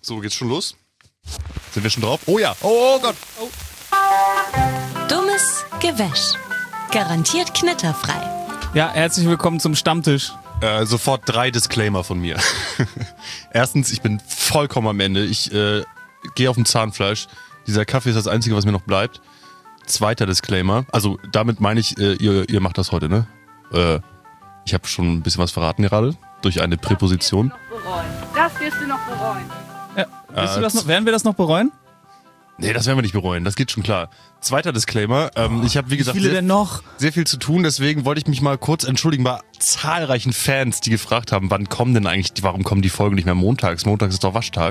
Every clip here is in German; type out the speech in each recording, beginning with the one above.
So, geht's schon los? Sind wir schon drauf? Oh ja. Oh Gott. Oh. Dummes Gewäsch. Garantiert knitterfrei. Ja, herzlich willkommen zum Stammtisch. Sofort 3 Disclaimer von mir. Erstens, ich bin vollkommen am Ende. Ich gehe auf dem Zahnfleisch. Dieser Kaffee ist das Einzige, was mir noch bleibt. Zweiter Disclaimer. Also damit meine ich, ihr macht das heute, ne? Ich habe schon ein bisschen was verraten gerade. Durch eine Präposition. Das wirst du noch bereuen. Ja, werden wir das noch bereuen? Nee, das werden wir nicht bereuen. Das geht schon klar. Zweiter Disclaimer. Ich habe, wie gesagt, sehr viel zu tun. Deswegen wollte ich mich mal kurz entschuldigen bei zahlreichen Fans, die gefragt haben, warum kommen die Folgen nicht mehr montags? Montags ist doch Waschtag.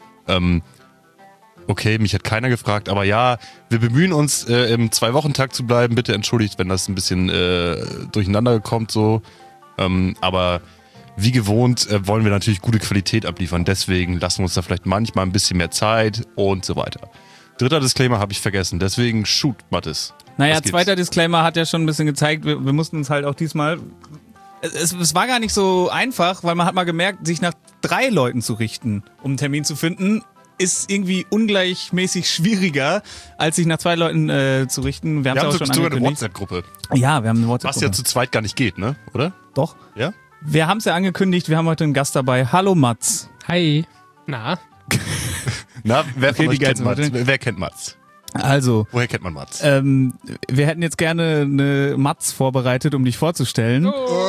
Okay, mich hat keiner gefragt. Aber ja, wir bemühen uns, im 2-Wochen-Tag zu bleiben. Bitte entschuldigt, wenn das ein bisschen durcheinander kommt so. Aber wie gewohnt wollen wir natürlich gute Qualität abliefern. Deswegen lassen wir uns da vielleicht manchmal ein bisschen mehr Zeit und so weiter. Dritter Disclaimer habe ich vergessen. Deswegen shoot, Mathis. Naja, zweiter Disclaimer hat ja schon ein bisschen gezeigt, wir mussten uns halt auch diesmal... Es war gar nicht so einfach, weil man hat mal gemerkt, sich nach 3 Leuten zu richten, um einen Termin zu finden, ist irgendwie ungleichmäßig schwieriger, als sich nach 2 Leuten zu richten. Wir haben sogar eine WhatsApp-Gruppe. Ja, wir haben eine WhatsApp-Gruppe. Was ja zu zweit gar nicht geht, ne? Oder? Doch. Ja? Wir haben es ja angekündigt, wir haben heute einen Gast dabei. Hallo Mats. Hi. Na, wer von euch kennt Mats? Wer kennt Mats? Also. Woher kennt man Mats? Wir hätten jetzt gerne eine Mats vorbereitet, um dich vorzustellen.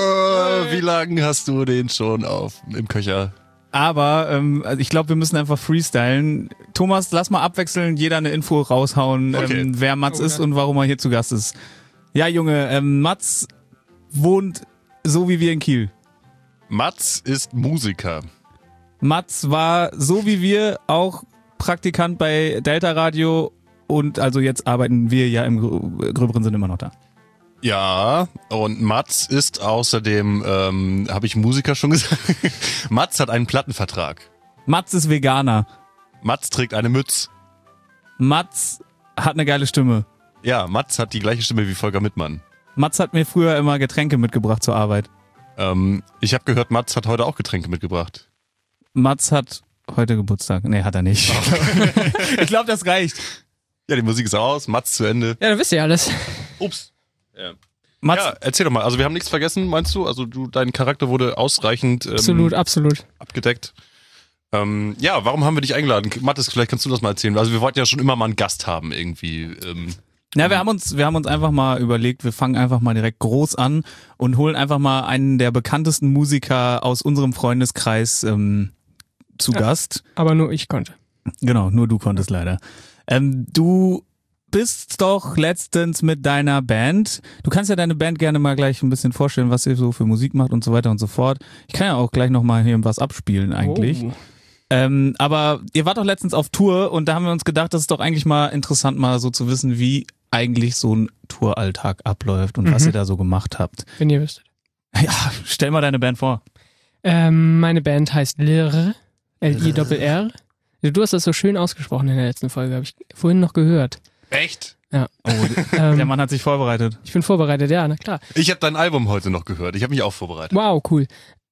Wie lange hast du den schon im Köcher? Aber also ich glaube, wir müssen einfach freestylen. Thomas, lass mal abwechselnd jeder eine Info raushauen, okay. Wer Mats ist und warum er hier zu Gast ist. Ja, Junge, Mats wohnt so wie wir in Kiel. Mats ist Musiker. Mats war so wie wir auch Praktikant bei Delta Radio und also jetzt arbeiten wir ja im gröberen Sinne immer noch da. Ja, und Mats ist außerdem, habe ich Musiker schon gesagt? Mats hat einen Plattenvertrag. Mats ist Veganer. Mats trägt eine Mütze. Mats hat eine geile Stimme. Ja, Mats hat die gleiche Stimme wie Volker Mittmann. Mats hat mir früher immer Getränke mitgebracht zur Arbeit. Ich habe gehört, Mats hat heute auch Getränke mitgebracht. Mats hat heute Geburtstag. Nee, hat er nicht. Ich glaube, das reicht. Ja, die Musik ist aus, Mats zu Ende. ja, dann wisst ihr alles. Ups. Ja. Mats, Ja, erzähl doch mal. Also wir haben nichts vergessen, meinst du? Also dein Charakter wurde ausreichend Absolut. abgedeckt. Ja, warum haben wir dich eingeladen? Mathis, vielleicht kannst du das mal erzählen. Also wir wollten ja schon immer mal einen Gast haben irgendwie. wir haben uns einfach mal überlegt, wir fangen einfach mal direkt groß an und holen einfach mal einen der bekanntesten Musiker aus unserem Freundeskreis zu Gast. Aber nur ich konnte. Genau, nur du konntest leider. Du bist doch letztens mit deiner Band. Du kannst ja deine Band gerne mal gleich ein bisschen vorstellen, was ihr so für Musik macht und so weiter und so fort. Ich kann ja auch gleich noch mal hier was abspielen eigentlich. Oh. Aber ihr wart doch letztens auf Tour und da haben wir uns gedacht, das ist doch eigentlich mal interessant, mal so zu wissen, wie eigentlich so ein Touralltag abläuft und was ihr da so gemacht habt. Wenn ihr wüsstet. Ja, stell mal deine Band vor. Meine Band heißt LIR. L-I-R-R. Du hast das so schön ausgesprochen in der letzten Folge, habe ich vorhin noch gehört. Echt? Ja. Oh, der Mann hat sich vorbereitet. Ich bin vorbereitet, ja, na klar. Ich habe dein Album heute noch gehört. Ich habe mich auch vorbereitet. Wow, cool.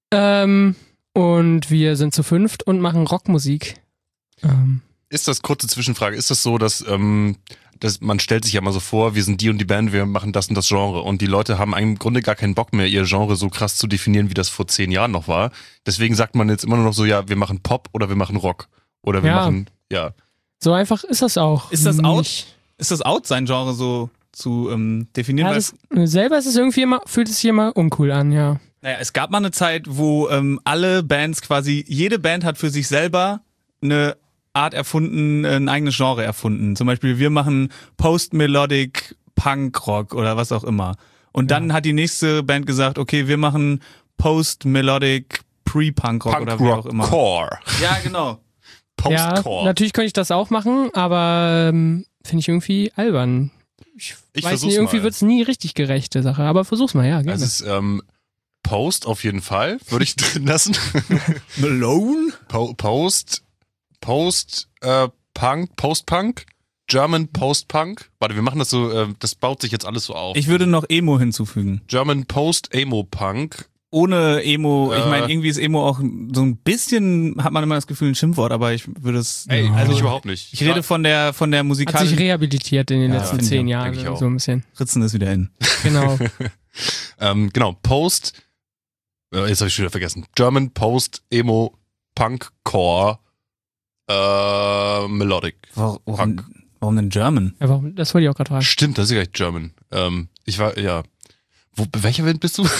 Und wir sind zu 5 und machen Rockmusik. Ist das, kurze Zwischenfrage, ist das so, dass man stellt sich ja mal so vor, wir sind die und die Band, wir machen das und das Genre und die Leute haben im Grunde gar keinen Bock mehr, ihr Genre so krass zu definieren, wie das vor 10 Jahren noch war. Deswegen sagt man jetzt immer nur noch so, ja, wir machen Pop oder wir machen Rock. Oder wir machen, ja. So einfach ist das auch. Ist das out? Ist das out, sein Genre so zu definieren? Ja, selber ist es irgendwie immer, fühlt es sich immer uncool an, ja. Naja, es gab mal eine Zeit, wo alle Bands quasi, jede Band hat für sich selber eine Art erfunden, ein eigenes Genre erfunden. Zum Beispiel, wir machen Post-Melodic Punk-Rock oder was auch immer. Und dann hat die nächste Band gesagt, okay, wir machen Post-Melodic Pre-Punk-Rock oder wie auch immer. Core. Ja, genau. Post-Core. Ja, natürlich könnte ich das auch machen, aber finde ich irgendwie albern. Ich weiß nicht, irgendwie wird es nie richtig gerechte Sache, aber versuch's mal, ja, gerne. Es ist Post auf jeden Fall, würde ich drin lassen. Malone? Post-Punk, German Post-Punk. Warte, wir machen das so, das baut sich jetzt alles so auf. Ich würde noch Emo hinzufügen. German Post-Emo-Punk, ohne Emo, ich meine, irgendwie ist Emo auch so ein bisschen, hat man immer das Gefühl, ein Schimpfwort, aber ich würde es... Also ich überhaupt nicht. Ich rede von der musikalischen... Hat sich rehabilitiert in den letzten 10 Jahren, so ein bisschen. Ritzen ist wieder in. Genau. Genau, Post, jetzt habe ich schon wieder vergessen, German Post, Emo, Punk, Core, Melodic. Warum denn German? Ja, das wollte ich auch gerade fragen. Stimmt, das ist ja gleich German. Ich war, ja... welcher Wind bist du?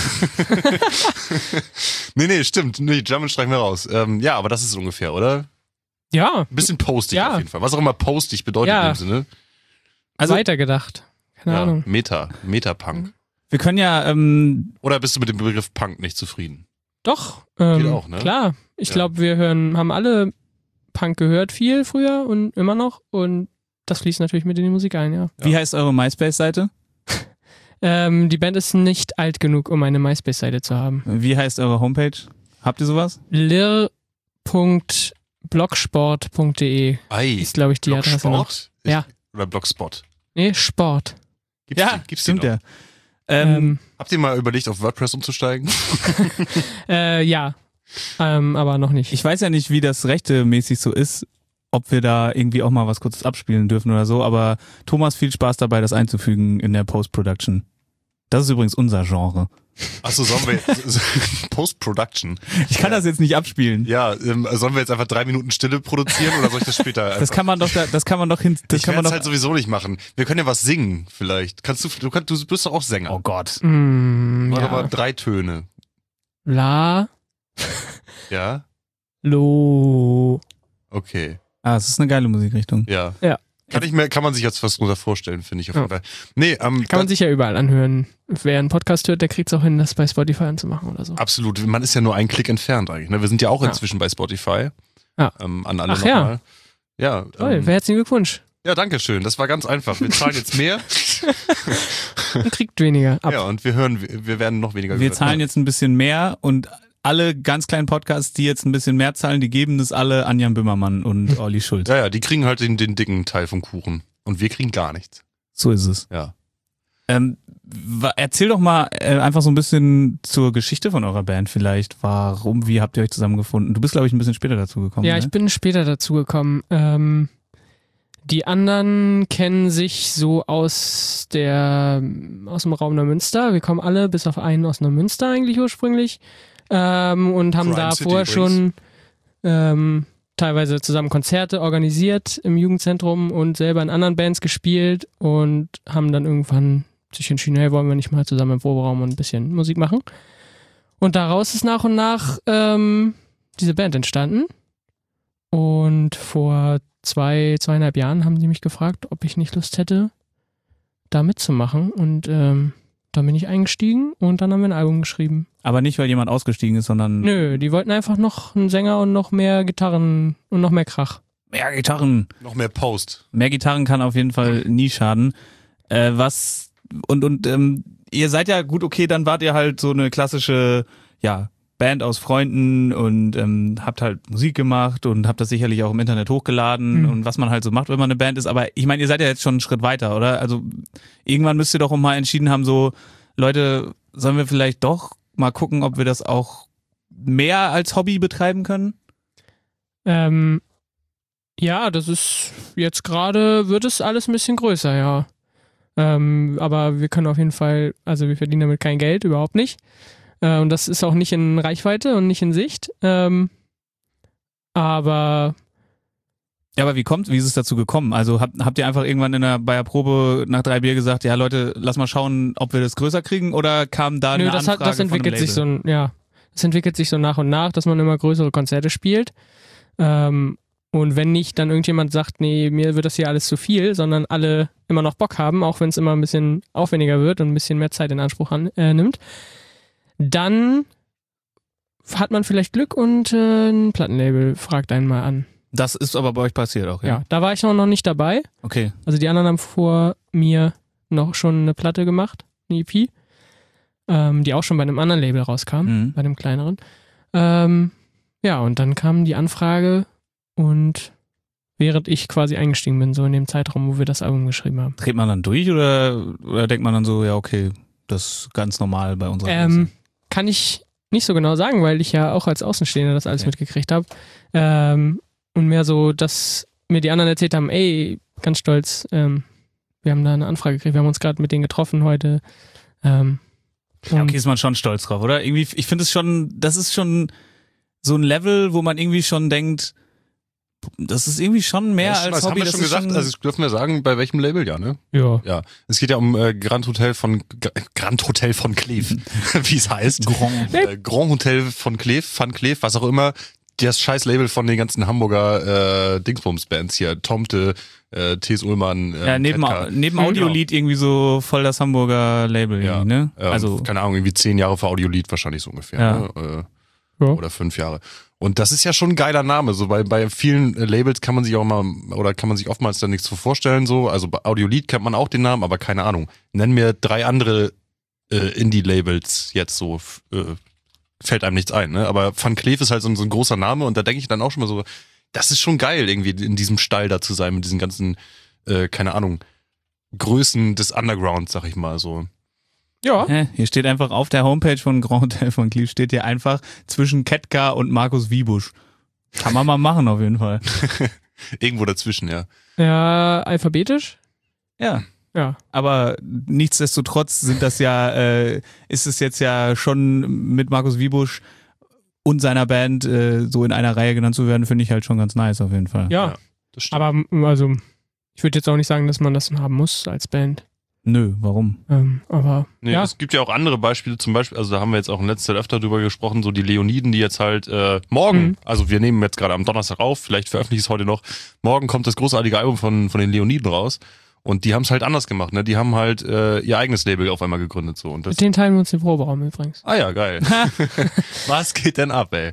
nee, stimmt. Nee, German streichen wir raus. Ja, aber das ist ungefähr, oder? Ja. Ein bisschen postig auf jeden Fall. Was auch immer postig bedeutet in dem Sinne. Also weitergedacht. Keine Ahnung. Meta-Punk. Wir können ja... Oder bist du mit dem Begriff Punk nicht zufrieden? Doch. Geht auch, ne? Klar. Ich glaube, wir haben alle Punk gehört viel früher und immer noch. Und das fließt natürlich mit in die Musik ein, ja. Wie heißt eure MySpace-Seite? Die Band ist nicht alt genug, um eine MySpace-Seite zu haben. Wie heißt eure Homepage? Habt ihr sowas? lir.blogsport.de ist, glaube ich, die Adresse noch. Ja. Oder Blogspot? Nee, Sport. Gibt's stimmt die ja. Habt ihr mal überlegt, auf WordPress umzusteigen? Ja, aber noch nicht. Ich weiß ja nicht, wie das rechtemäßig so ist, ob wir da irgendwie auch mal was Kurzes abspielen dürfen oder so, aber Thomas, viel Spaß dabei, das einzufügen in der Post-Production. Das ist übrigens unser Genre. Achso, sollen wir Post-Production? Ich kann das jetzt nicht abspielen. Ja, sollen wir jetzt einfach 3 Minuten Stille produzieren oder soll ich das später einfach? Das kann man doch hin. Ich werde es halt sowieso nicht machen. Wir können ja was singen, vielleicht. Du bist doch auch Sänger. Oh Gott. Warte mal, 3 Töne. La. Ja? Lo. Okay. Es ist eine geile Musikrichtung. Ja. Kann man sich jetzt was drunter vorstellen, finde ich auf jeden Fall. Nee, kann man sich ja überall anhören. Wer einen Podcast hört, der kriegt es auch hin, das bei Spotify anzumachen oder so. Absolut. Man ist ja nur einen Klick entfernt eigentlich. Ne? Wir sind ja auch inzwischen bei Spotify. Ja. An alle Ach nochmal. Ja. Toll, herzlichen Glückwunsch. Ja, danke schön. Das war ganz einfach. Wir zahlen jetzt mehr. Und kriegt weniger ab. Ja, und wir werden noch weniger Wir zahlen jetzt ein bisschen mehr und alle ganz kleinen Podcasts, die jetzt ein bisschen mehr zahlen, die geben das alle an Jan Böhmermann und Olli Schulz. Ja, die kriegen halt den dicken Teil vom Kuchen. Und wir kriegen gar nichts. So ist es. Ja. Erzähl doch mal einfach so ein bisschen zur Geschichte von eurer Band vielleicht. Wie habt ihr euch zusammengefunden? Du bist, glaube ich, ein bisschen später dazu gekommen. Ja, ne? Ich bin später dazu gekommen. Die anderen kennen sich so aus dem Raum Neumünster. Wir kommen alle, bis auf einen, aus Neumünster eigentlich ursprünglich. Und haben Crime da City vorher schon teilweise zusammen Konzerte organisiert im Jugendzentrum und selber in anderen Bands gespielt und haben dann irgendwann sich entschieden, hey, wollen wir nicht mal zusammen im Proberaum und ein bisschen Musik machen. Und daraus ist nach und nach diese Band entstanden. Und vor 2,5 Jahren haben die mich gefragt, ob ich nicht Lust hätte, da mitzumachen. Und dann bin ich eingestiegen und dann haben wir ein Album geschrieben. Aber nicht, weil jemand ausgestiegen ist, sondern... Nö, die wollten einfach noch einen Sänger und noch mehr Gitarren und noch mehr Krach. Mehr Gitarren. Noch mehr Post. Mehr Gitarren kann auf jeden Fall nie schaden. Ihr seid ja gut, okay, dann wart ihr halt so eine klassische, Band aus Freunden und habt halt Musik gemacht und habt das sicherlich auch im Internet hochgeladen und was man halt so macht, wenn man eine Band ist. Aber ich meine, ihr seid ja jetzt schon einen Schritt weiter, oder? Also irgendwann müsst ihr doch auch mal entschieden haben, so, Leute, sollen wir vielleicht doch mal gucken, ob wir das auch mehr als Hobby betreiben können? Ja, das ist jetzt gerade, wird es alles ein bisschen größer, ja. Aber wir können auf jeden Fall, also wir verdienen damit kein Geld, überhaupt nicht. Und das ist auch nicht in Reichweite und nicht in Sicht. Aber wie ist es dazu gekommen? Also habt ihr einfach irgendwann bei der Probe nach 3 Bier gesagt, ja Leute, lass mal schauen, ob wir das größer kriegen, oder kam da eine Anfrage das entwickelt von einem Label? Das entwickelt sich so nach und nach, dass man immer größere Konzerte spielt. Und wenn nicht, dann irgendjemand sagt, nee, mir wird das hier alles zu viel, sondern alle immer noch Bock haben, auch wenn es immer ein bisschen aufwendiger wird und ein bisschen mehr Zeit in Anspruch nimmt, dann hat man vielleicht Glück und ein Plattenlabel fragt einen mal an. Das ist aber bei euch passiert auch, ja? Ja, da war ich noch nicht dabei. Okay. Also die anderen haben vor mir noch schon eine Platte gemacht, eine EP, die auch schon bei einem anderen Label rauskam, bei einem kleineren. Ja, und dann kam die Anfrage und während ich quasi eingestiegen bin, so in dem Zeitraum, wo wir das Album geschrieben haben. Dreht man dann durch oder denkt man dann so, ja okay, das ist ganz normal bei unserer Größe? Kann ich nicht so genau sagen, weil ich ja auch als Außenstehender das alles mitgekriegt habe. Und mehr so, dass mir die anderen erzählt haben, ey, ganz stolz, wir haben da eine Anfrage gekriegt, wir haben uns gerade mit denen getroffen heute. Ja, okay, ist man schon stolz drauf, oder? Irgendwie, ich finde es schon, das ist schon so ein Level, wo man irgendwie schon denkt, das ist irgendwie schon mehr Ja, als das Hobby. haben wir schon gesagt, also dürfen wir sagen, bei welchem Label, ja, ne? Ja. Ja, es geht ja um Grand Hotel von Cleef, wie es heißt. Grand Hotel von Cleef, Van Cleef, was auch immer. Das scheiß Label von den ganzen Hamburger Dingsbums-Bands hier, Tomte, T.S. Ullmann, ja, neben Audiolied irgendwie so voll das Hamburger Label, ja, irgendwie, ne? Also keine Ahnung, irgendwie 10 Jahre für Audiolied wahrscheinlich so ungefähr, Ja. ne? Ja. Oder 5 Jahre. Und das ist ja schon ein geiler Name. So bei vielen Labels kann man sich auch mal oder kann man sich oftmals da nichts so vorstellen. So, also bei Audiolied kennt man auch den Namen, aber keine Ahnung. Nenn mir 3 andere Indie-Labels jetzt so. Fällt einem nichts ein, ne? Aber Van Cleef ist halt so ein großer Name und da denke ich dann auch schon mal so, das ist schon geil, irgendwie in diesem Stall da zu sein, mit diesen ganzen, keine Ahnung, Größen des Undergrounds, sag ich mal so. Ja. Hier steht einfach auf der Homepage von Grand Hotel von Cleef steht hier einfach zwischen Ketka und Markus Wiebusch. Kann man mal machen auf jeden Fall. Irgendwo dazwischen, ja. Ja, alphabetisch? Ja. Ja. Aber nichtsdestotrotz ist es jetzt ja schon mit Markus Wiebusch und seiner Band so in einer Reihe genannt zu werden, finde ich halt schon ganz nice auf jeden Fall. Ja. Das stimmt. Aber also, ich würde jetzt auch nicht sagen, dass man das haben muss als Band. Nö, warum? Aber Nee, ja. es gibt ja auch andere Beispiele, zum Beispiel, also da haben wir jetzt auch in letzter Zeit öfter drüber gesprochen, so die Leoniden, die jetzt halt morgen, also wir nehmen jetzt gerade am Donnerstag auf, vielleicht veröffentliche ich es heute noch, morgen kommt das großartige Album von den Leoniden raus und die haben es halt anders gemacht, ne? Die haben halt ihr eigenes Label auf einmal gegründet so. Und das, Mit denen teilen wir uns den Proberaum übrigens. ah ja, geil. Was geht denn ab, ey?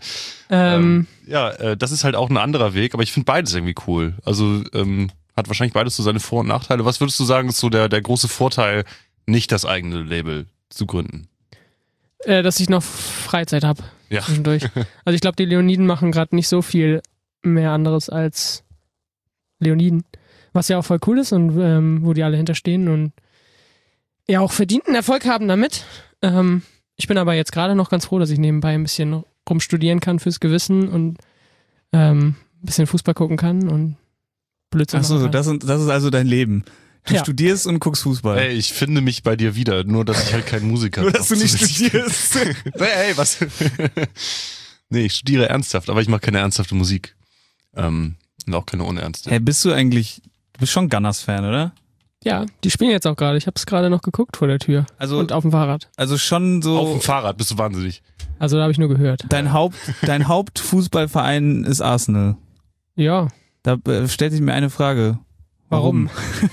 Das ist halt auch ein anderer Weg, aber ich finde beides irgendwie cool. Also hat wahrscheinlich beides so seine Vor- und Nachteile. Was würdest du sagen, ist so der große Vorteil, nicht das eigene Label zu gründen? Dass ich noch Freizeit habe Ja. zwischendurch. Also ich glaube, die Leoniden machen gerade nicht so viel mehr anderes als Leoniden. Was ja auch voll cool ist und wo die alle hinterstehen und ja auch verdienten Erfolg haben damit. Ich bin aber jetzt gerade noch ganz froh, dass ich nebenbei ein bisschen rumstudieren kann fürs Gewissen und ein bisschen Fußball gucken kann und Blödsinn Achso, machen kann. das ist also dein Leben. Du Ja. studierst und guckst Fußball. Ey, ich finde mich bei dir wieder, nur dass ich halt kein Musiker bin. Nur, dass du nicht studierst. Ey, was? Nee, ich studiere ernsthaft, aber ich mache keine ernsthafte Musik. Und auch keine unernste. Hey, du bist schon Gunners-Fan, oder? Ja, die spielen jetzt auch gerade. Ich habe es gerade noch geguckt vor der Tür. Also, Und auf dem Fahrrad. also schon so. Auf dem Fahrrad bist du wahnsinnig. Also da habe ich nur gehört. Dein Hauptfußballverein ist Arsenal. Ja. Da stellt sich mir eine Frage. Warum?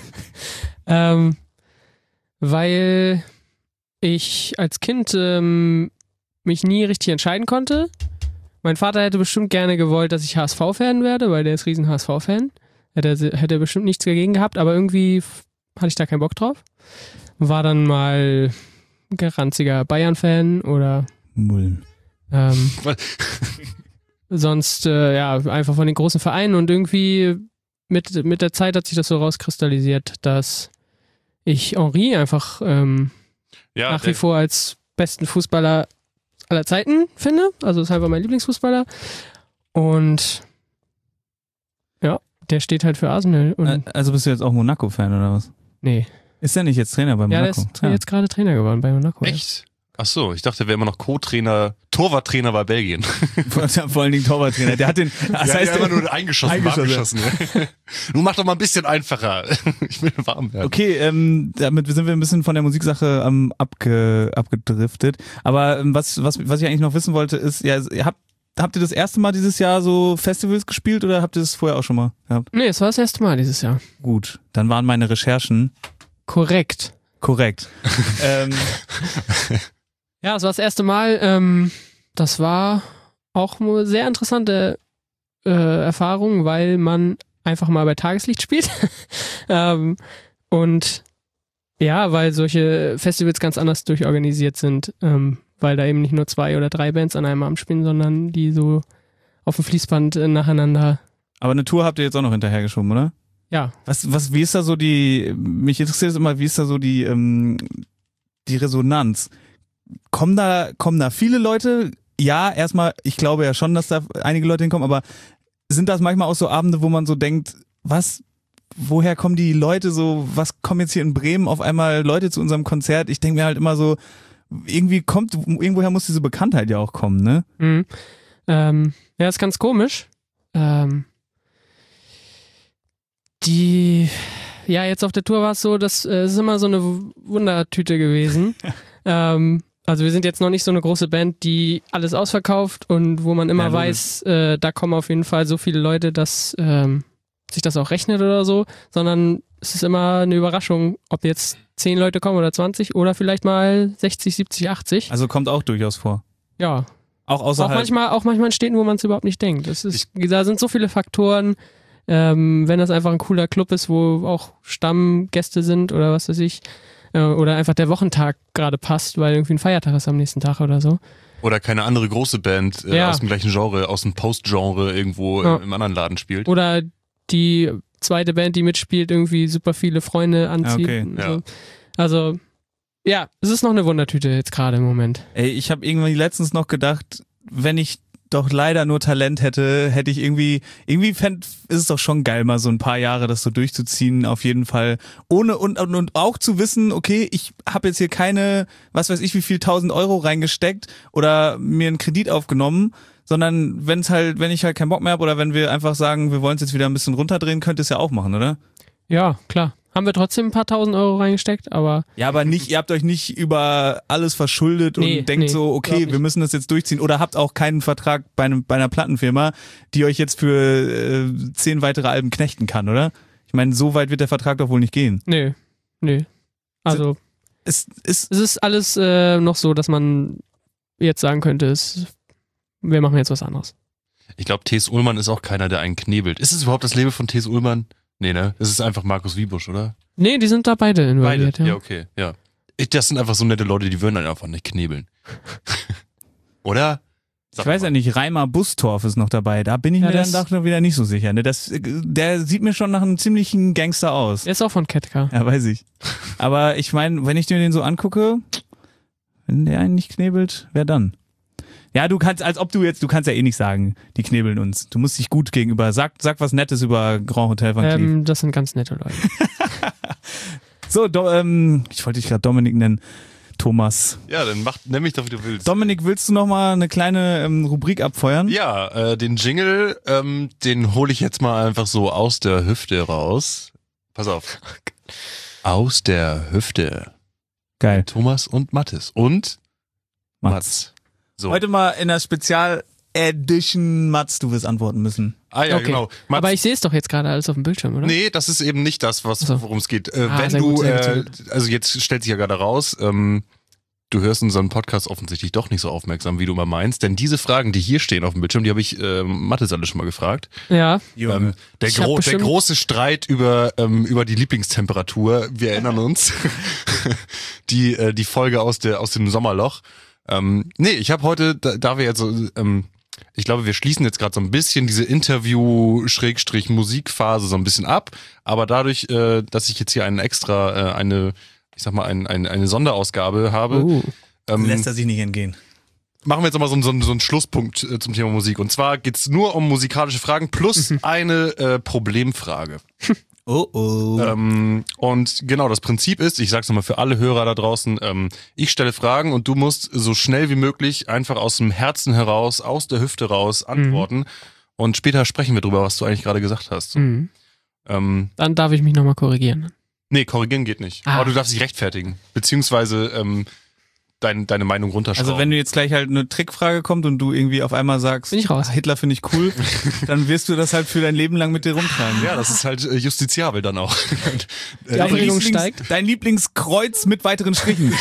Weil ich als Kind mich nie richtig entscheiden konnte. Mein Vater hätte bestimmt gerne gewollt, dass ich HSV-Fan werde, weil der ist riesen HSV-Fan. Hätte bestimmt nichts dagegen gehabt, aber irgendwie hatte ich da keinen Bock drauf. War dann mal geranziger Bayern-Fan oder Mullen. sonst einfach von den großen Vereinen und irgendwie mit der Zeit hat sich das so rauskristallisiert, dass ich Henry einfach nach wie vor als besten Fußballer aller Zeiten finde. Also ist einfach mein Lieblingsfußballer. Und ja, der steht halt für Arsenal. Und Also bist du jetzt auch Monaco-Fan oder was? nee. Ist der nicht jetzt Trainer bei Ja, Monaco? der ist jetzt gerade Trainer geworden bei Monaco. Echt? Ach so, ich dachte, er wäre immer noch Co-Trainer, Torwarttrainer bei Belgien. Vor allen Dingen Torwarttrainer. Der hat den. Das heißt, immer nur eingeschossen. Ja. Nun mach doch mal ein bisschen einfacher. Ich will warm werden. okay, damit sind wir ein bisschen von der Musiksache abgedriftet. Aber was ich eigentlich noch wissen wollte, ist, ja, habt ihr das erste Mal dieses Jahr so Festivals gespielt oder habt ihr das vorher auch schon mal gehabt? Nee, es war das erste Mal dieses Jahr. Gut, dann waren meine Recherchen Korrekt. korrekt. Ja, es war das erste Mal. Das war auch eine sehr interessante Erfahrung, weil man einfach mal bei Tageslicht spielt. Und ja, weil solche Festivals ganz anders durchorganisiert sind, weil da eben nicht nur 2 oder 3 Bands an einem Abend spielen, sondern die so auf dem Fließband nacheinander. Aber eine Tour habt ihr jetzt auch noch hinterhergeschoben, oder? Ja. Wie ist da so mich interessiert es immer, wie ist da so die Resonanz? kommen da viele Leute? Ja, erstmal, ich glaube ja schon, dass da einige Leute hinkommen, aber sind das manchmal auch so Abende, wo man so denkt, woher kommen die Leute so, was kommen jetzt hier in Bremen auf einmal Leute zu unserem Konzert? Ich denke mir halt immer so, irgendwoher muss diese Bekanntheit ja auch kommen, ne? Mhm. Ja, ist ganz komisch. Jetzt auf der Tour war es so, das ist immer so eine Wundertüte gewesen. Also wir sind jetzt noch nicht so eine große Band, die alles ausverkauft und wo man immer weiß, da kommen auf jeden Fall so viele Leute, dass sich das auch rechnet oder so, sondern es ist immer eine Überraschung, ob jetzt 10 Leute kommen oder 20 oder vielleicht mal 60, 70, 80. Also kommt auch durchaus vor. Ja. Auch außerhalb. Auch manchmal in Städten, wo man es überhaupt nicht denkt. Da sind so viele Faktoren. Wenn das einfach ein cooler Club ist, wo auch Stammgäste sind oder was weiß ich, oder einfach der Wochentag gerade passt, weil irgendwie ein Feiertag ist am nächsten Tag oder so. Oder keine andere große Band aus dem gleichen Genre, aus dem Post-Genre irgendwo im anderen Laden spielt. Oder die zweite Band, die mitspielt, irgendwie super viele Freunde anzieht. Okay. So. Also, ja, es ist noch eine Wundertüte jetzt gerade im Moment. Ey, ich habe irgendwie letztens noch gedacht, wenn ich doch leider nur Talent hätte ich irgendwie ist es doch schon geil, mal so ein paar Jahre das so durchzuziehen, auf jeden Fall. Ohne und auch zu wissen, okay, ich habe jetzt hier keine, was weiß ich, wie viel 1.000 Euro reingesteckt oder mir einen Kredit aufgenommen, sondern wenn ich halt keinen Bock mehr habe oder wenn wir einfach sagen, wir wollen es jetzt wieder ein bisschen runterdrehen, könnt ihr es ja auch machen, oder? Ja, klar. Haben wir trotzdem ein paar 1.000 Euro reingesteckt, aber... Ja, aber ihr habt euch nicht über alles verschuldet und denkt so, okay, wir müssen das jetzt durchziehen. Oder habt auch keinen Vertrag bei einer Plattenfirma, die euch jetzt für 10 weitere Alben knechten kann, oder? Ich meine, so weit wird der Vertrag doch wohl nicht gehen. Nee. Also, es ist alles noch so, dass man jetzt sagen könnte, wir machen jetzt was anderes. Ich glaube, T.S. Ullmann ist auch keiner, der einen knebelt. Ist es überhaupt das Label von T.S. Ullmann? Nee, ne? Es ist einfach Markus Wiebusch, oder? Nee, die sind da beide involviert. Beide? Ja, okay, ja. Das sind einfach so nette Leute, die würden dann einfach nicht knebeln. Oder? Ich weiß ja nicht, Reimer Bustorf ist noch dabei. Da bin ich mir dann doch wieder nicht so sicher. Ne? Der sieht mir schon nach einem ziemlichen Gangster aus. Der ist auch von Ketka. Ja, weiß ich. Aber ich meine, wenn ich mir den so angucke, wenn der einen nicht knebelt, wer dann? Ja, du kannst ja eh nicht sagen, die knebeln uns. Du musst dich gut gegenüber. Sag was Nettes über Grand Hotel Van Cleef. Das sind ganz nette Leute. So, ich wollte dich gerade Dominik nennen. Thomas. Ja, dann nenn mich doch, wie du willst. Dominik, willst du noch mal eine kleine Rubrik abfeuern? Ja, den Jingle, den hole ich jetzt mal einfach so aus der Hüfte raus. Pass auf. Aus der Hüfte. Geil. Thomas und Mathis. Und Mats. So. Heute mal in der Spezial-Edition, Mats, du wirst antworten müssen. Ah ja, okay. genau. Mats, aber ich sehe es doch jetzt gerade alles auf dem Bildschirm, oder? Nee, das ist eben nicht das, worum es geht. Wenn sehr du, gut, sehr gut. also jetzt stellt sich ja gerade raus, du hörst unseren Podcast offensichtlich doch nicht so aufmerksam, wie du immer meinst, denn diese Fragen, die hier stehen auf dem Bildschirm, die habe ich Mathis alle schon mal gefragt. Ja. Der große Streit über die Lieblingstemperatur, wir erinnern uns, die Folge aus dem Sommerloch. Nee, ich habe heute, da wir jetzt so, ich glaube, wir schließen jetzt gerade so ein bisschen diese Interview-Musikphase so ein bisschen ab, aber dadurch, dass ich jetzt hier eine Sonderausgabe habe, lässt er sich nicht entgehen. Machen wir jetzt nochmal so einen Schlusspunkt zum Thema Musik. Und zwar geht's nur um musikalische Fragen plus eine Problemfrage. Und genau, das Prinzip ist, ich sag's nochmal für alle Hörer da draußen, ich stelle Fragen und du musst so schnell wie möglich einfach aus dem Herzen heraus, aus der Hüfte raus antworten. Und später sprechen wir drüber, was du eigentlich gerade gesagt hast. Dann darf ich mich nochmal korrigieren. Nee, korrigieren geht nicht. Aber du darfst dich rechtfertigen. Beziehungsweise deine Meinung runterschrauben. Also wenn du jetzt gleich halt eine Trickfrage kommt und du irgendwie auf einmal sagst, bin ich raus. Hitler finde ich cool, dann wirst du das halt für dein Leben lang mit dir rumtragen. Ja, das ist halt justiziabel dann auch. Die Aufregung steigt. Dein Lieblingskreuz mit weiteren Strichen.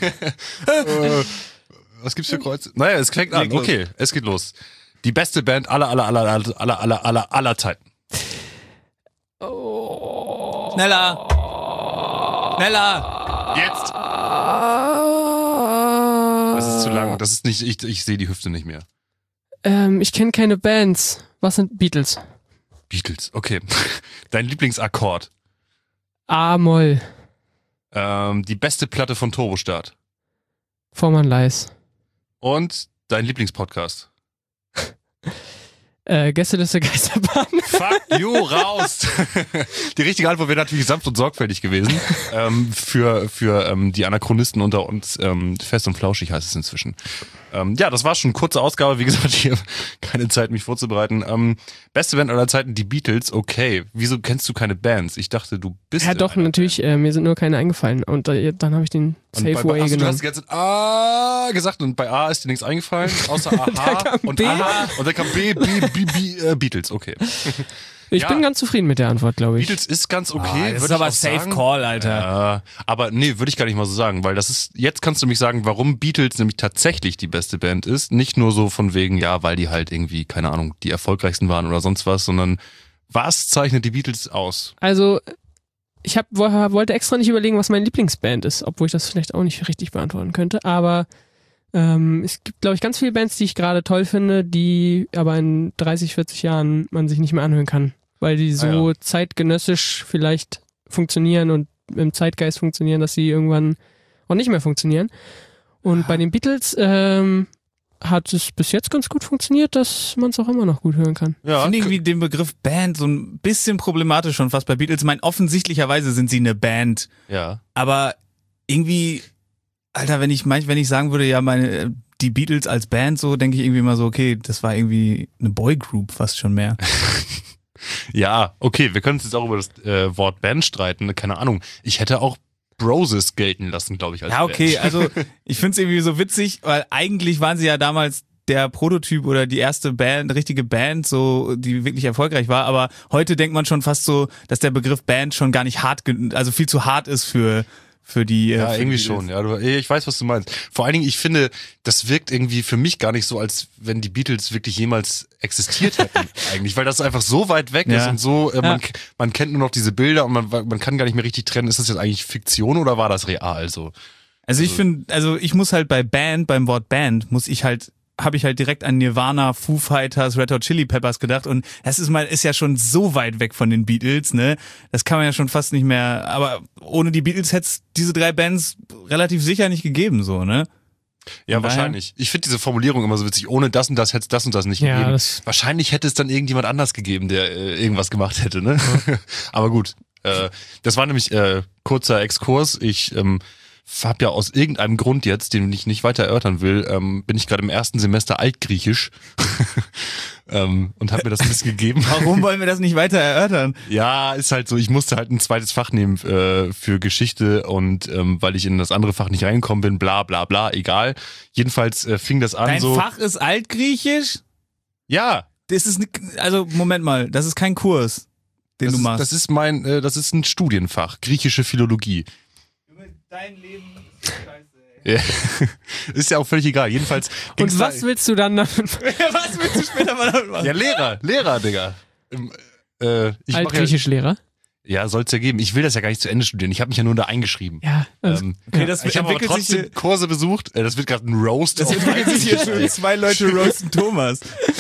Was gibt's für Kreuz? Naja, es klingt an. Okay, es geht los. Die beste Band aller Zeiten. Schneller! Jetzt! Das ist zu lang. Das ist nicht, ich sehe die Hüfte nicht mehr. Ich kenne keine Bands. Was sind Beatles? Beatles, okay. Dein Lieblingsakkord? A-Moll. Die beste Platte von Turbostart? Vormann Leis. Und dein Lieblingspodcast? Gästeliste Geisterbahn. Fuck you, raus! Die richtige Antwort wäre natürlich sanft und sorgfältig gewesen. Für die Anachronisten unter uns. Fest und flauschig heißt es inzwischen. Ja, das war schon eine kurze Ausgabe. Wie gesagt, ich habe keine Zeit, mich vorzubereiten. Beste Band aller Zeiten, die Beatles. Okay, wieso kennst du keine Bands? Ich dachte, du bist Ja doch, natürlich, mir sind nur keine eingefallen. Und dann habe ich den Safe Way Du genommen. hast die ganze Zeit A gesagt und bei A ist dir nichts eingefallen, außer Aha und B. Aha und dann kam B, Beatles, okay. Ich bin ganz zufrieden mit der Antwort, glaube ich. Beatles ist ganz okay. das würd ist ich aber auch Safe sagen. Call, Alter. Ja, aber nee, würde ich gar nicht mal so sagen, weil das ist, jetzt kannst du mich sagen, warum Beatles nämlich tatsächlich die beste Band ist. Nicht nur so von wegen, ja, weil die halt irgendwie, keine Ahnung, die erfolgreichsten waren oder sonst was, sondern was zeichnet die Beatles aus? Also, ich wollte extra nicht überlegen, was meine Lieblingsband ist, obwohl ich das vielleicht auch nicht richtig beantworten könnte, aber es gibt, glaube ich, ganz viele Bands, die ich gerade toll finde, die aber in 30, 40 Jahren man sich nicht mehr anhören kann, weil die so zeitgenössisch vielleicht funktionieren und im Zeitgeist funktionieren, dass sie irgendwann auch nicht mehr funktionieren. Und bei den Beatles hat es bis jetzt ganz gut funktioniert, dass man es auch immer noch gut hören kann. Ich finde irgendwie den Begriff Band so ein bisschen problematisch schon fast bei Beatles. Ich meine, offensichtlicherweise sind sie eine Band, Ja. aber irgendwie, Alter, wenn ich sagen würde, ja, die Beatles als Band, so denke ich irgendwie immer so, okay, das war irgendwie eine Boygroup fast schon mehr. Ja, okay, wir können uns jetzt auch über das Wort Band streiten, keine Ahnung. Ich hätte auch Broses gelten lassen, glaube ich, als Ja, okay, Band. also ich finde es irgendwie so witzig, weil eigentlich waren sie ja damals der Prototyp oder die erste Band, richtige Band, so, die wirklich erfolgreich war, aber heute denkt man schon fast so, dass der Begriff Band schon gar nicht also viel zu hart ist für die. Ja, für irgendwie die schon, ja. Ich weiß, was du meinst. Vor allen Dingen, ich finde, das wirkt irgendwie für mich gar nicht so, als wenn die Beatles wirklich jemals existiert hätten, eigentlich, weil das einfach so weit weg ist Ja. und so, man kennt nur noch diese Bilder und man kann gar nicht mehr richtig trennen, ist das jetzt eigentlich Fiktion oder war das real so? Also ich finde, ich muss halt beim Wort Band, habe ich halt direkt an Nirvana, Foo Fighters, Red Hot Chili Peppers gedacht und das ist ja schon so weit weg von den Beatles, ne? Das kann man ja schon fast nicht mehr, aber ohne die Beatles hätte es diese drei Bands relativ sicher nicht gegeben, so, ne? Ja, Von daher- wahrscheinlich. Ich finde diese Formulierung immer so witzig. Ohne das und das hätte es das und das nicht Ja, gegeben. das- Wahrscheinlich hätte es dann irgendjemand anders gegeben, der irgendwas gemacht hätte, ne? Aber gut. Das war nämlich kurzer Exkurs. Ich habe ja aus irgendeinem Grund jetzt, den ich nicht weiter erörtern will, bin ich gerade im ersten Semester Altgriechisch und habe mir das ein bisschen gegeben. Warum wollen wir das nicht weiter erörtern? Ja, ist halt so, ich musste halt ein zweites Fach nehmen für Geschichte und weil ich in das andere Fach nicht reingekommen bin, bla bla bla, egal. Jedenfalls fing das an Dein so. Fach ist Altgriechisch? Ja, Das ist also Moment mal, das ist kein Kurs, den du machst. Das ist das ist ein Studienfach, griechische Philologie. Dein Leben ist scheiße, ey. Ja. Ist ja auch völlig egal. Jedenfalls ging's Und was willst du dann damit? Was willst du später mal damit machen? ja, Lehrer, Digga. Ich mach Altgriechisch-Lehrer? Ja, soll's ja geben. Ich will das ja gar nicht zu Ende studieren. Ich habe mich ja nur da eingeschrieben. Ja. Also, Okay, das Ich habe aber entwickelt sich trotzdem hier, Kurse besucht. Das wird gerade ein Roast. das auf entwickelt sich hier Leipzig. schon 2 Leute roasten Thomas.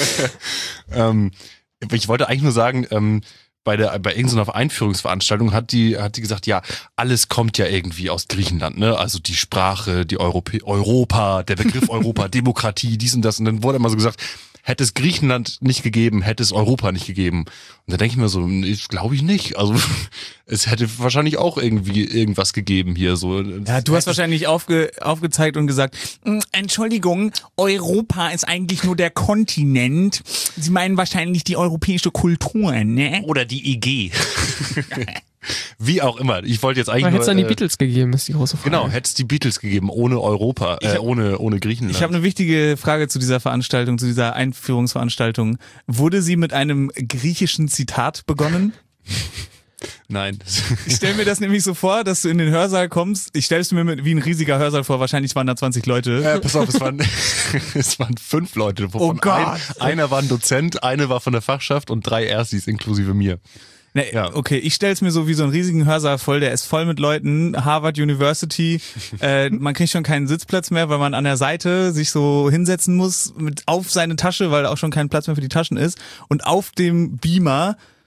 Ich wollte eigentlich nur sagen, bei irgendeiner Einführungsveranstaltung hat die gesagt, ja, alles kommt ja irgendwie aus Griechenland, ne? Also die Sprache, die Europa, der Begriff Europa, Demokratie, dies und das. Und dann wurde immer so gesagt, hätte es Griechenland nicht gegeben, hätte es Europa nicht gegeben. Und da denke ich mir so, nee, glaube ich nicht. Also es hätte wahrscheinlich auch irgendwie irgendwas gegeben hier. So. Ja, du hast wahrscheinlich aufgezeigt und gesagt, Entschuldigung, Europa ist eigentlich nur der Kontinent. Sie meinen wahrscheinlich die europäische Kultur, ne? Oder die EG. Wie auch immer. Ich wollte jetzt eigentlich hätte es nur, dann die Beatles gegeben, ist die große Frage. Genau, hätte es die Beatles gegeben, ohne Europa, ohne Griechenland. Ich habe eine wichtige Frage zu dieser Veranstaltung, zu dieser Einführungsveranstaltung. Wurde sie mit einem griechischen Zitat begonnen? Nein. Ich stelle mir das nämlich so vor, dass du in den Hörsaal kommst. Ich stelle es mir wie ein riesiger Hörsaal vor. Wahrscheinlich waren da 20 Leute. Pass auf, es waren 5 Leute. Wovon Oh Gott. Einer war ein Dozent, eine war von der Fachschaft und 3 Erstis inklusive mir. Nee, Ja. okay, ich stelle es mir so wie so einen riesigen Hörsaal voll, der ist voll mit Leuten, Harvard University, man kriegt schon keinen Sitzplatz mehr, weil man an der Seite sich so hinsetzen muss auf seine Tasche, weil auch schon kein Platz mehr für die Taschen ist und auf dem Beamer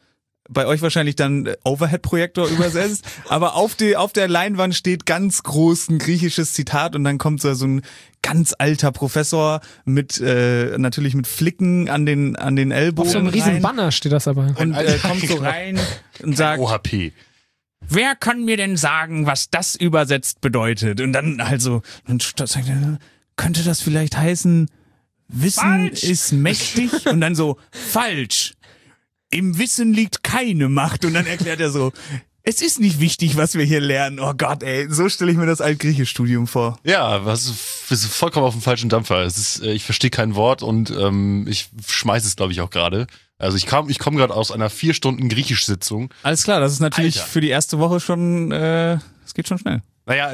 bei euch wahrscheinlich dann Overhead-Projektor übersetzt, aber auf der Leinwand steht ganz groß ein griechisches Zitat und dann kommt so ein ganz alter Professor mit natürlich mit Flicken an den Ellbogen Auf so einem riesen rein Banner steht das aber. und kommt so rein und sagt, OHP. wer kann mir denn sagen, was das übersetzt bedeutet? Und dann also, dann sagt er, könnte das vielleicht heißen, Wissen ist mächtig? Und dann so, falsch. Im Wissen liegt keine Macht. Und dann erklärt er so, es ist nicht wichtig, was wir hier lernen. Oh Gott, ey, so stelle ich mir das Altgriechisch-Studium vor. Ja, was ist vollkommen auf dem falschen Dampfer. Es ist, ich verstehe kein Wort und ich schmeiße es, glaube ich, auch gerade. Also ich komme gerade aus einer 4 Stunden Griechisch-Sitzung. Alles klar, das ist natürlich Alter. für die erste Woche schon, es geht schon schnell. Naja,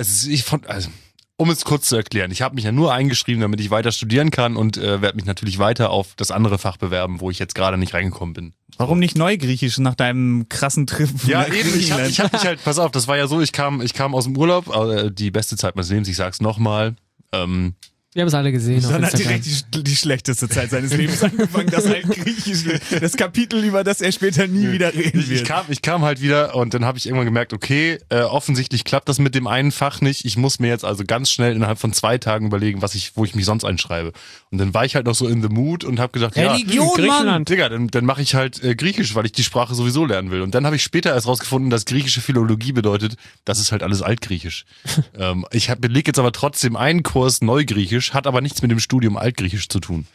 um es kurz zu erklären, ich habe mich ja nur eingeschrieben, damit ich weiter studieren kann und werde mich natürlich weiter auf das andere Fach bewerben, wo ich jetzt gerade nicht reingekommen bin. Warum nicht Neugriechisch nach deinem krassen Trip? Ja, nach eben, ich Griechenland? hab mich halt, pass auf, das war ja so, ich kam aus dem Urlaub, die beste Zeit meines Lebens, ich sag's nochmal. Wir haben es alle gesehen. auf Dann hat Instagram. direkt die schlechteste Zeit seines Lebens angefangen, das Altgriechische, das Kapitel, über das er später nie wieder reden wird. Ich kam halt wieder und dann habe ich irgendwann gemerkt, okay, offensichtlich klappt das mit dem einen Fach nicht. Ich muss mir jetzt also ganz schnell innerhalb von 2 Tagen überlegen, wo ich mich sonst einschreibe. Und dann war ich halt noch so in the mood und habe gesagt, Religion, Mann! Griechenland. Digga, dann mache ich halt Griechisch, weil ich die Sprache sowieso lernen will. Und dann habe ich später erst rausgefunden, dass griechische Philologie bedeutet, das ist halt alles Altgriechisch. Ich beleg jetzt aber trotzdem einen Kurs Neugriechisch, hat aber nichts mit dem Studium Altgriechisch zu tun.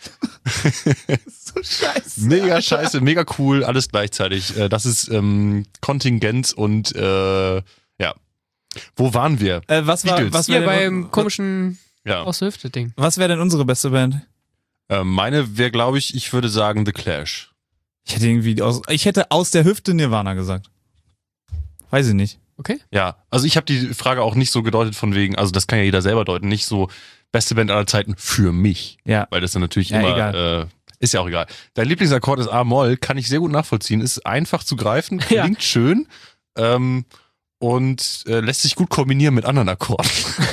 So scheiße. Mega scheiße, mega cool, alles gleichzeitig. Das ist Kontingent und ja. Wo waren wir? Was Beatles. Hier wäre beim komischen Ja. aus der Hüfte-Ding. was wär denn unsere beste Band? Meine wäre, glaube ich würde sagen The Clash. Ich hätte aus der Hüfte Nirvana gesagt. Weiß ich nicht. Okay. Ja, also ich habe die Frage auch nicht so gedeutet von wegen, also das kann ja jeder selber deuten, nicht so beste Band aller Zeiten für mich. Ja. Weil das dann natürlich Ja, immer, egal. ist ja auch egal. Dein Lieblingsakkord ist A-Moll, kann ich sehr gut nachvollziehen, ist einfach zu greifen, Ja. klingt schön und lässt sich gut kombinieren mit anderen Akkorden.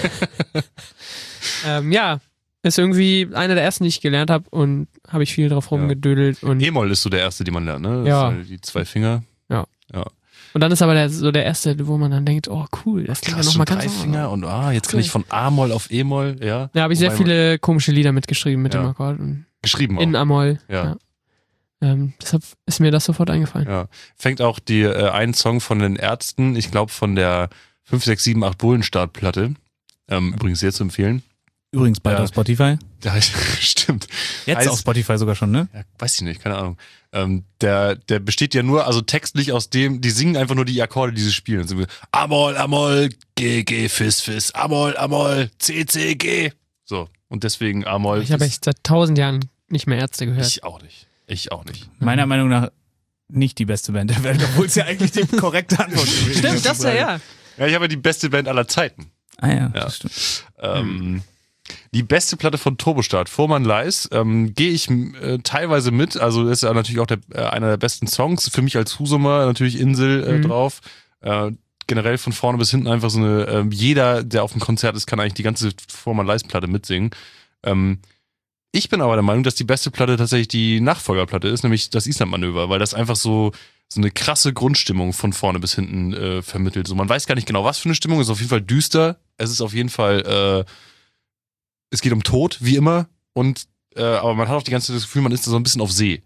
Ja, ist irgendwie einer der ersten, die ich gelernt habe und habe ich viel drauf rumgedödelt. Und E-Moll ist so der erste, den man lernt, ne? Das Ja. ist die 2 Finger. Und dann ist aber der erste, wo man dann denkt, oh cool, das klingt ja Krass, nochmal schon ganz 3 anders. Finger und jetzt kann ich von A-Moll auf E-Moll, ja. Ja, habe ich sehr Wobei- viele komische Lieder mitgeschrieben mit Ja. dem Akkord. Und Geschrieben auch. in Amol. Ja. Deshalb ist mir das sofort eingefallen. Ja. Fängt auch ein Song von den Ärzten, ich glaube von der 5, 6, 7, 8 Bullenstartplatte. Übrigens sehr zu empfehlen. Übrigens bald Ja. auf Spotify. Ja, stimmt. Jetzt Heißt- auf Spotify sogar schon, ne? Ja, weiß ich nicht, keine Ahnung. Der besteht ja nur, also textlich aus dem, die singen einfach nur die Akkorde, die sie spielen. Also, Amol, Amol, G, G, Fis, Fis, Amol, Amol, C, C, G. So. Und deswegen Amol. Ich habe echt seit 1000 Jahren nicht mehr Ärzte gehört. Ich auch nicht. Ich auch nicht. Meiner Meinung nach nicht die beste Band der Welt, obwohl es ja eigentlich die korrekte Antwort gewesen Stimmt, ist. das ja. Ja, ich habe die beste Band aller Zeiten. Ah ja, Ja. das stimmt. Die beste Platte von Turbostart, Fuhrmann Leis, gehe ich teilweise mit. Also ist ja natürlich auch einer der besten Songs. Für mich als Husumer natürlich Insel drauf. Generell von vorne bis hinten einfach so eine, jeder, der auf dem Konzert ist, kann eigentlich die ganze Fuhrmann Leis Platte mitsingen. Ich bin aber der Meinung, dass die beste Platte tatsächlich die Nachfolgerplatte ist, nämlich das Island-Manöver, weil das einfach so eine krasse Grundstimmung von vorne bis hinten vermittelt. So, man weiß gar nicht genau, was für eine Stimmung. Es ist auf jeden Fall düster. Es ist auf jeden Fall, es geht um Tod, wie immer. Aber man hat auch die ganze Zeit das Gefühl, man ist da so ein bisschen auf See.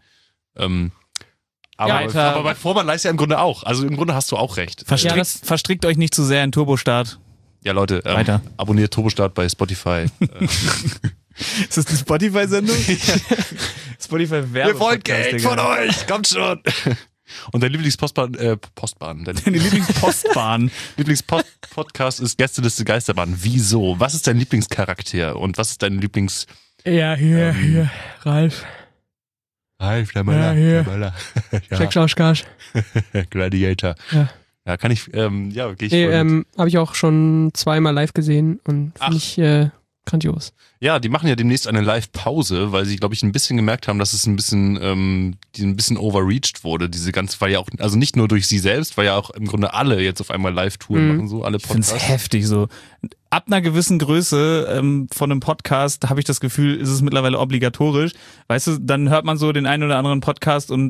Aber bei Fuhrmann Leis ja im Grunde auch. Also im Grunde hast du auch recht. Verstrickt euch nicht zu sehr in Turbostart. Ja, Leute, Weiter. Abonniert Turbostart bei Spotify. Ist das eine Spotify-Sendung? Spotify Wir wollen Geld von euch, kommt schon. Und dein Lieblingspostbahn, Deine Lieblingspostbahn. Lieblingspodcast ist Gästeliste Geisterbahn. Wieso? Was ist dein Lieblingscharakter und was ist dein Lieblings... Ja, hier, Ralf. Ralf, der Möller, hier. der Möller. Check Schauschkarsch. Gladiator. Ja. Ja, kann ich, gehe ich Nee, voll mit. habe ich auch schon 2-mal live gesehen und finde ich grandios. Ja, die machen ja demnächst eine Live-Pause, weil sie, glaube ich, ein bisschen gemerkt haben, dass es ein bisschen overreached wurde, diese ganze, weil ja auch, also nicht nur durch sie selbst, weil ja auch im Grunde alle jetzt auf einmal Live-Touren machen, so alle Ich finde es Podcasts. heftig so. Ab einer gewissen Größe von einem Podcast habe ich das Gefühl, ist es mittlerweile obligatorisch. Weißt du, dann hört man so den einen oder anderen Podcast und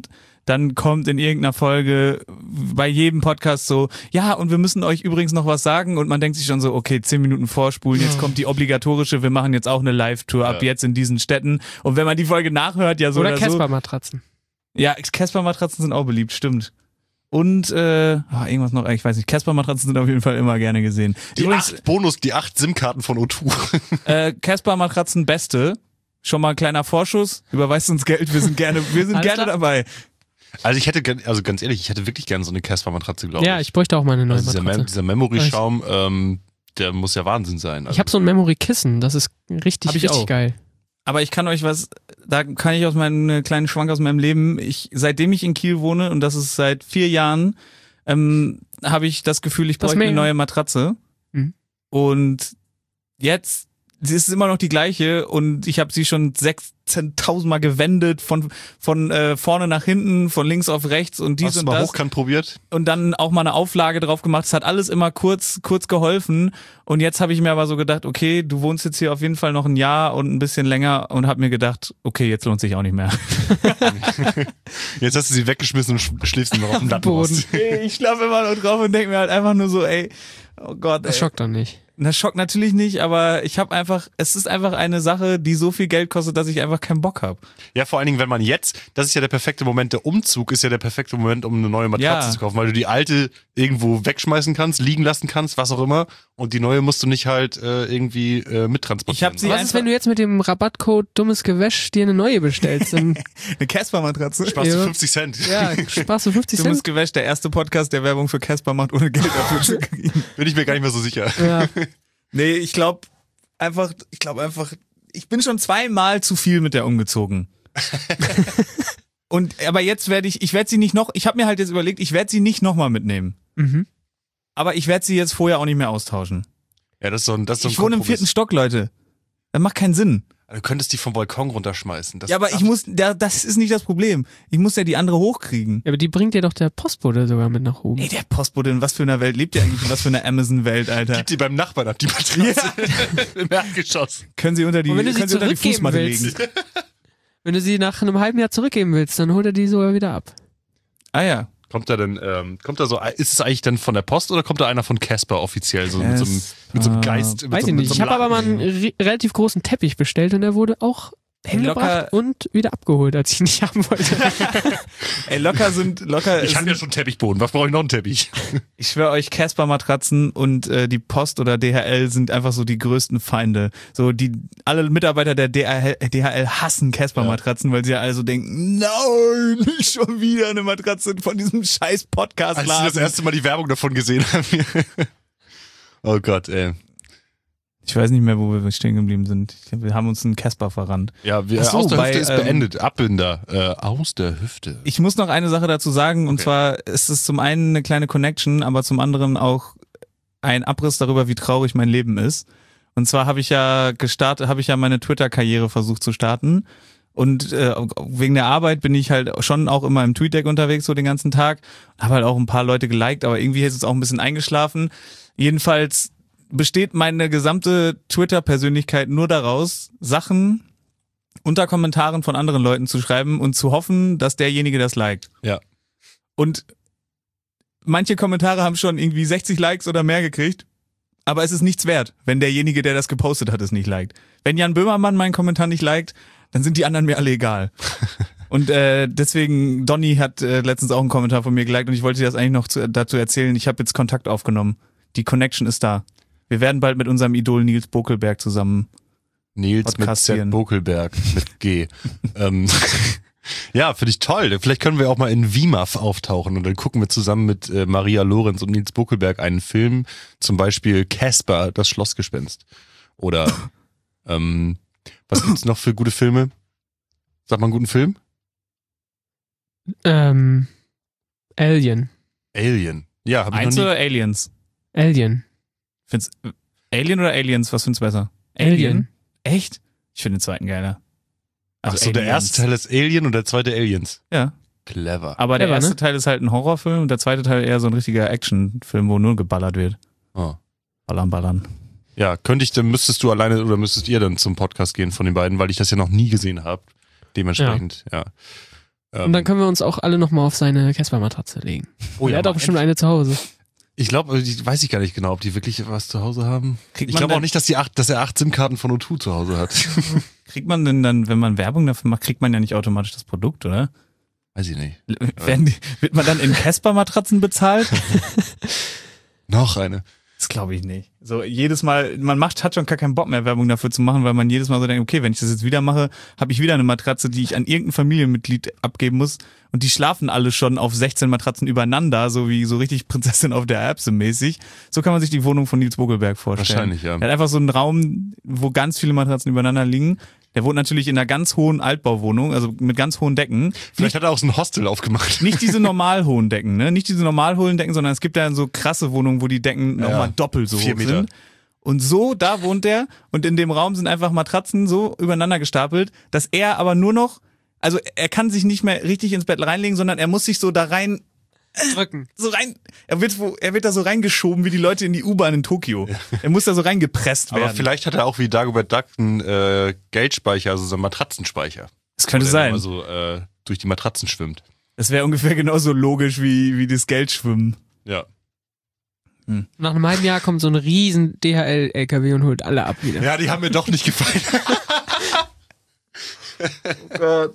dann kommt in irgendeiner Folge bei jedem Podcast so, ja, und wir müssen euch übrigens noch was sagen und man denkt sich schon so, okay, 10 Minuten vorspulen, jetzt kommt die obligatorische, wir machen jetzt auch eine Live-Tour ab jetzt in diesen Städten und wenn man die Folge nachhört, ja so oder so. Oder Casper-Matratzen. Ja, Casper-Matratzen sind auch beliebt, stimmt. Und irgendwas noch, ich weiß nicht, Casper-Matratzen sind auf jeden Fall immer gerne gesehen. Übrigens, Die 8 SIM-Karten von O2. Casper-Matratzen beste. Schon mal ein kleiner Vorschuss, überweist uns Geld, wir sind gerne dabei. Also ganz ehrlich, ich hätte wirklich gerne so eine Casper-Matratze, glaube ich. Ja, ich bräuchte auch mal eine neue Matratze. Dieser Memory-Schaum, der muss ja Wahnsinn sein. Also, ich habe so ein Memory-Kissen, das ist richtig auch. geil. Aber ich kann euch da kann ich aus meinem kleinen Schwank aus meinem Leben, seitdem ich in Kiel wohne, und das ist seit 4 Jahren, habe ich das Gefühl, ich bräuchte eine neue Matratze. Mhm. Und jetzt, sie ist immer noch die gleiche und ich habe sie schon 16.000 Mal gewendet, von vorne nach hinten, von links auf rechts und dies hast und du mal das. hochkant probiert? Und dann auch mal eine Auflage drauf gemacht. Es hat alles immer kurz geholfen. Und jetzt habe ich mir aber so gedacht, okay, du wohnst jetzt hier auf jeden Fall noch ein Jahr und ein bisschen länger und habe mir gedacht, okay, jetzt lohnt sich auch nicht mehr. Jetzt hast du sie weggeschmissen und schläfst nur noch auf dem Lattenboden. Ich schlafe immer noch drauf und denke mir halt einfach nur so, ey, oh Gott. Das schockt doch nicht. Das schockt natürlich nicht, aber es ist einfach eine Sache, die so viel Geld kostet, dass ich einfach keinen Bock habe. Ja, vor allen Dingen, wenn man das ist ja der perfekte Moment, der Umzug ist ja der perfekte Moment, um eine neue Matratze zu kaufen, weil du die alte irgendwo wegschmeißen kannst, liegen lassen kannst, was auch immer, und die neue musst du nicht halt irgendwie mittransportieren. Was ist, wenn du jetzt mit dem Rabattcode dummes Gewäsch dir eine neue bestellst? Dann eine Casper-Matratze? Sparst du 50 Cent. Ja, sparst du 50 Cent. Dummes Gewäsch, der erste Podcast, der Werbung für Casper macht, ohne Geld dafür zu kriegen. Bin ich mir gar nicht mehr so sicher. Ja. Nee, ich glaube einfach, ich bin schon 2-mal zu viel mit der umgezogen. Aber jetzt ich werde sie nicht noch, ich habe mir halt jetzt überlegt, ich werde sie nicht nochmal mitnehmen. Mhm. Aber ich werde sie jetzt vorher auch nicht mehr austauschen. Ja, das ist so ein Ich wohne im 4. Stock, Leute. Das macht keinen Sinn. Du könntest die vom Balkon runterschmeißen. Ja, aber das ist nicht das Problem. Ich muss ja die andere hochkriegen. Ja, aber die bringt dir doch der Postbote sogar mit nach oben. Ey, der Postbote, in was für einer Welt lebt ihr eigentlich? In was für einer Amazon-Welt, Alter? Gib die beim Nachbarn ab, die Matratze. Im Erdgeschoss. Können sie unter die Fußmatte legen. Wenn du sie nach einem halben Jahr zurückgeben willst, dann holt er die sogar wieder ab. Ah ja. Ist es eigentlich dann von der Post oder kommt da einer von Casper offiziell? So mit so einem Geist? Weiß ich nicht. Ich habe aber mal einen relativ großen Teppich bestellt und der wurde auch hingebracht und wieder abgeholt, als ich ihn nicht haben wollte. Ey, locker. Ich habe ja schon Teppichboden. Was brauche ich noch einen Teppich? Ich schwöre euch, Casper-Matratzen und die Post oder DHL sind einfach so die größten Feinde. So alle Mitarbeiter der DHL hassen Casper-Matratzen, weil sie ja alle so denken, nein, nicht schon wieder eine Matratze von diesem scheiß Podcast-Laden. Als sie das erste Mal die Werbung davon gesehen haben. Oh Gott, ey. Ich weiß nicht mehr, wo wir stehen geblieben sind. Wir haben uns einen Casper verrannt. Ja, aus der Hüfte ist beendet. Abbinder. Aus der Hüfte. Ich muss noch eine Sache dazu sagen, und zwar ist es zum einen eine kleine Connection, aber zum anderen auch ein Abriss darüber, wie traurig mein Leben ist. Und zwar habe ich ja meine Twitter-Karriere versucht zu starten. Und wegen der Arbeit bin ich halt schon auch immer im TweetDeck unterwegs, so den ganzen Tag. Habe halt auch ein paar Leute geliked, aber irgendwie ist es auch ein bisschen eingeschlafen. Jedenfalls besteht meine gesamte Twitter-Persönlichkeit nur daraus, Sachen unter Kommentaren von anderen Leuten zu schreiben und zu hoffen, dass derjenige das liked. Ja. Und manche Kommentare haben schon irgendwie 60 Likes oder mehr gekriegt, aber es ist nichts wert, wenn derjenige, der das gepostet hat, es nicht liked. Wenn Jan Böhmermann meinen Kommentar nicht liked, dann sind die anderen mir alle egal. Und deswegen, Donny hat letztens auch einen Kommentar von mir geliked und ich wollte dir das eigentlich noch dazu erzählen, ich habe jetzt Kontakt aufgenommen. Die Connection ist da. Wir werden bald mit unserem Idol Nils Bokelberg zusammen Nils mit Z Bokelberg mit G. Ja, finde ich toll. Vielleicht können wir auch mal in WIMAF auftauchen und dann gucken wir zusammen mit Maria Lorenz und Nils Bokelberg einen Film, zum Beispiel Casper, das Schlossgespenst. Oder was gibt's noch für gute Filme? Sag mal einen guten Film. Alien. Alien. Ja, hab ich Eins noch nie. oder Aliens? Alien. Find's Alien oder Aliens? Was findest du besser? Alien. Echt? Ich finde den zweiten geiler. Ach so, der erste Teil ist Alien und der zweite Aliens. Ja. Clever. Aber der Clever, erste Teil ist halt ein Horrorfilm und der zweite Teil eher so ein richtiger Actionfilm, wo nur geballert wird. Oh. Ballern. Ja, müsstest du alleine oder müsstet ihr dann zum Podcast gehen von den beiden, weil ich das ja noch nie gesehen habe. Dementsprechend, ja. Und dann können wir uns auch alle nochmal auf seine Casper-Matratze legen. Oh ja, Er hat auch bestimmt eine zu Hause. Ich glaube, weiß ich gar nicht genau, ob die wirklich was zu Hause haben. Ich glaube auch denn- nicht, dass er 8 SIM-Karten von O2 zu Hause hat. Kriegt man denn dann, wenn man Werbung dafür macht, kriegt man ja nicht automatisch das Produkt, oder? Weiß ich nicht. Wird man dann in Casper-Matratzen bezahlt? Noch eine. Das glaube ich nicht. So jedes Mal, hat schon gar keinen Bock mehr, Werbung dafür zu machen, weil man jedes Mal so denkt, okay, wenn ich das jetzt wieder mache, habe ich wieder eine Matratze, die ich an irgendein Familienmitglied abgeben muss. Und die schlafen alle schon auf 16 Matratzen übereinander, so wie so richtig Prinzessin auf der Erbse mäßig. So kann man sich die Wohnung von Nils Bogelberg vorstellen. Wahrscheinlich, ja. Er hat einfach so einen Raum, wo ganz viele Matratzen übereinander liegen. Der wohnt natürlich in einer ganz hohen Altbauwohnung, also mit ganz hohen Decken. Vielleicht hat er auch so ein Hostel aufgemacht. Nicht diese normal hohen Decken, ne? Nicht diese normal hohen Decken, sondern es gibt ja so krasse Wohnungen, wo die Decken nochmal doppelt so 4 hoch Meter. sind. Und so, da wohnt er und in dem Raum sind einfach Matratzen so übereinander gestapelt, dass er aber nur noch, also er kann sich nicht mehr richtig ins Bett reinlegen, sondern er muss sich so da rein, Drücken. so rein, er wird da so reingeschoben wie die Leute in die U-Bahn in Tokio. Er muss da so reingepresst werden. Aber vielleicht hat er auch wie Dagobert Duck einen Geldspeicher, also so einen Matratzenspeicher. Das könnte Der sein. immer so durch die Matratzen schwimmt. Das wäre ungefähr genauso logisch wie das Geldschwimmen. Ja. Nach einem halben Jahr kommt so ein riesen DHL-LKW und holt alle ab wieder. Ja, die haben mir doch nicht gefallen. Oh Gott.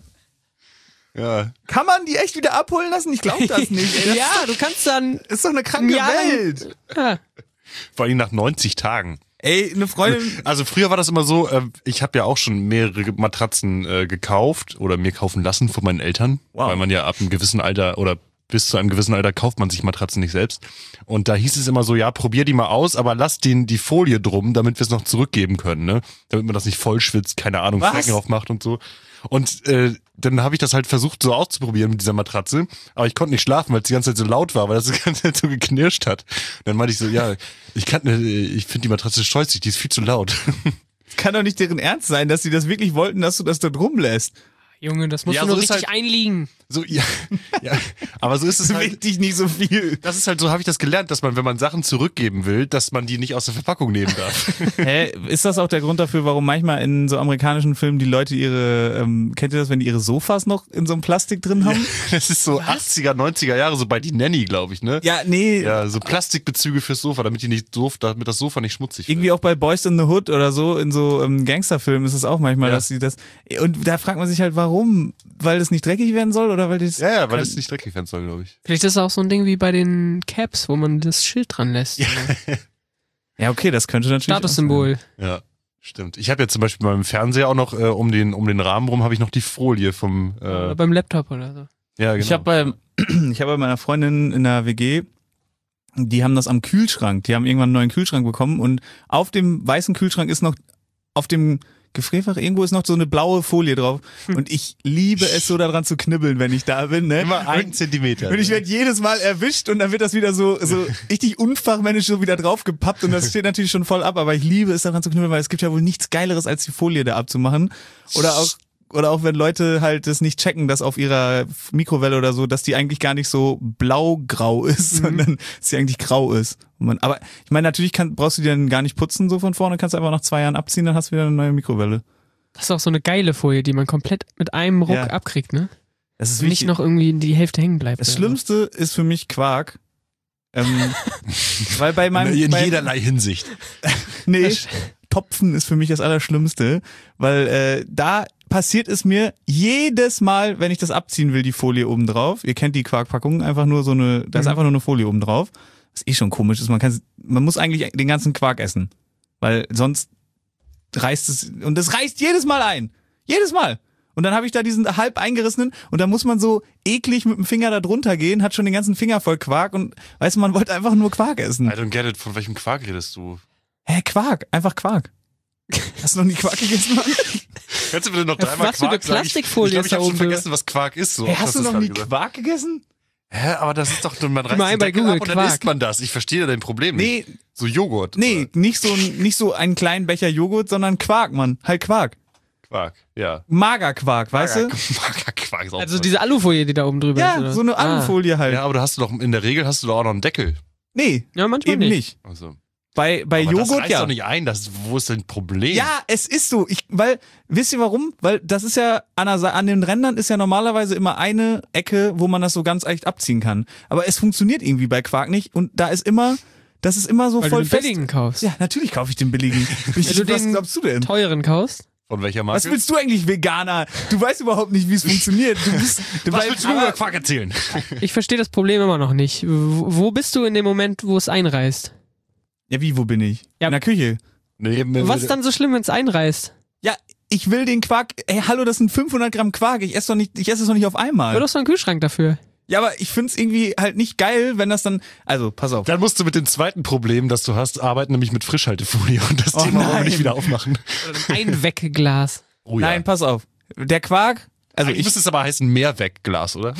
Ja. Kann man die echt wieder abholen lassen? Ich glaube das nicht. Ey. Das Ja, du kannst dann. ist doch eine kranke Ja, Welt. Ja. Vor allem nach 90 Tagen. Ey, eine Freundin. Also früher war das immer so, ich habe ja auch schon mehrere Matratzen gekauft oder mir kaufen lassen von meinen Eltern, Wow. weil man ja ab einem gewissen Alter oder bis zu einem gewissen Alter kauft man sich Matratzen nicht selbst. Und da hieß es immer so, ja, probier die mal aus, aber lass denen die Folie drum, damit wir es noch zurückgeben können, ne? Damit man das nicht voll schwitzt, keine Ahnung, Was? Flecken drauf macht und so. Und dann habe ich das halt versucht so auszuprobieren mit dieser Matratze, aber ich konnte nicht schlafen, weil es die ganze Zeit so laut war, weil das die ganze Zeit so geknirscht hat. Und dann meinte ich so, ja, ich finde die Matratze scheußlich, die ist viel zu laut. Kann doch nicht deren Ernst sein, dass sie das wirklich wollten, dass du das da drum lässt. Junge, das musst Ja, du nur so ist richtig halt- einliegen. So, ja, aber so ist es Das halt. bewegt dich nicht so viel. Das ist halt so, habe ich das gelernt, dass man, wenn man Sachen zurückgeben will, dass man die nicht aus der Verpackung nehmen darf. Hä? Ist das auch der Grund dafür, warum manchmal in so amerikanischen Filmen die Leute kennt ihr das, wenn die ihre Sofas noch in so einem Plastik drin haben? Das ist so 80er, 90er Jahre, so bei die Nanny, glaube ich, ne? Ja, nee. Ja, so Plastikbezüge fürs Sofa, damit das Sofa nicht schmutzig wird. Irgendwie auch bei Boys in the Hood oder so, in so Gangsterfilmen ist es auch manchmal, Ja. dass sie das. Und da fragt man sich halt, warum? Weil das nicht dreckig werden soll oder weil das. Ja, weil es nicht dreckig werden soll, glaube ich. Vielleicht ist es auch so ein Ding wie bei den Caps, wo man das Schild dran lässt. Ja, okay, das könnte natürlich. Statussymbol. Ja, stimmt. Ich habe jetzt zum Beispiel beim Fernseher auch noch um den Rahmen rum habe ich noch die Folie vom. Oder beim Laptop oder so. Ja, genau. Ich habe bei meiner Freundin in der WG, die haben das am Kühlschrank. Die haben irgendwann einen neuen Kühlschrank bekommen und auf dem weißen Kühlschrank ist noch, auf dem Gefrierfach irgendwo ist noch so eine blaue Folie drauf. Und ich liebe es so daran zu knibbeln, wenn ich da bin. Ne? immer 1 Zentimeter. Und ich werde jedes Mal erwischt und dann wird das wieder so richtig unfachmännisch so wieder draufgepappt und das steht natürlich schon voll ab, aber ich liebe es daran zu knibbeln, weil es gibt ja wohl nichts Geileres, als die Folie da abzumachen. Oder auch wenn Leute halt das nicht checken, dass auf ihrer Mikrowelle oder so, dass die eigentlich gar nicht so blau-grau ist, sondern dass sie eigentlich grau ist. Aber ich meine, natürlich brauchst du die dann gar nicht putzen so von vorne, kannst du einfach nach 2 Jahren abziehen, dann hast du wieder eine neue Mikrowelle. Das ist auch so eine geile Folie, die man komplett mit einem Ruck Ja. abkriegt, ne? Das ist Und nicht noch irgendwie die Hälfte hängen bleibt. Das oder Schlimmste ist für mich Quark. Weil bei meinem in bei- jederlei Hinsicht. Nee, Topfen ist für mich das Allerschlimmste, weil da passiert es mir jedes Mal, wenn ich das abziehen will, die Folie oben drauf. Ihr kennt die Quarkpackung, einfach nur da ist einfach nur eine Folie oben drauf. Was schon komisch ist, man muss eigentlich den ganzen Quark essen, weil sonst reißt es, und es reißt jedes Mal ein. Jedes Mal. Und dann habe ich da diesen halb eingerissenen und da muss man so eklig mit dem Finger da drunter gehen, hat schon den ganzen Finger voll Quark und weißt du, man wollte einfach nur Quark essen. I don't get it. Von welchem Quark redest du? Hä, Quark, einfach Quark. Hast du noch nie Quark gegessen, Mann? Kannst du bitte noch Ja, dreimal was für eine Quark sagen? Plastikfolie Ich ist glaube, da ich habe schon oben vergessen, was Quark ist. So. Hä, hast du noch nie gesagt. Quark gegessen? Hä, aber das ist doch, man reißt mal ein den bei Deckel Google, ab und dann Quark. isst man das. Ich verstehe dein Problem Nee, nicht. So Joghurt. nee, nicht so einen kleinen Becher Joghurt, sondern Quark, Mann. Halt Quark. Quark, ja. Magerquark, weißt du? Magerquark ist auch Also toll. diese Alufolie, die da oben drüber ist. Ja, oder? so eine Alufolie halt. Ja, aber in der Regel hast du doch auch noch einen Deckel. Nee, Ja, manchmal eben nicht. nicht. Also. Bei Aber Joghurt, das reißt ja. doch nicht ein. Wo ist denn das Problem? Ja, es ist so. Wisst ihr warum? Weil das ist ja, an den Rändern ist ja normalerweise immer eine Ecke, wo man das so ganz leicht abziehen kann. Aber es funktioniert irgendwie bei Quark nicht und das ist immer so Weil voll du den fest. billigen kaufst. Ja, natürlich kaufe ich den billigen. Wenn du Was den glaubst du denn? teuren kaust. Von welcher Marke? Was willst du eigentlich, Veganer? Du weißt überhaupt nicht, wie es funktioniert. Was willst du mir über Quark erzählen? Ich verstehe das Problem immer noch nicht. Wo bist du in dem Moment, wo es einreißt? Ja, wo bin ich? Ja. In der Küche. Nee, Was ist dann so schlimm, wenn es einreißt? Ja, ich will den Quark. Ey, hallo, das sind 500 Gramm Quark. Ich esse es doch nicht auf einmal. Hör doch so einen Kühlschrank dafür. Ja, aber ich find's irgendwie halt nicht geil, wenn das dann. Also, pass auf. Dann musst du mit dem zweiten Problem, das du hast, arbeiten, nämlich mit Frischhaltefolie. Und das Thema wollen wir nein. nicht wieder aufmachen. Oder ein Wegglas. Oh ja. Nein, pass auf. Der Quark. Also Eigentlich müsste es aber heißen Mehrwegglas, oder?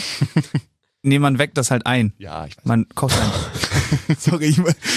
man weckt das halt ein. Ja, ich weiß. Man kocht ein. Sorry,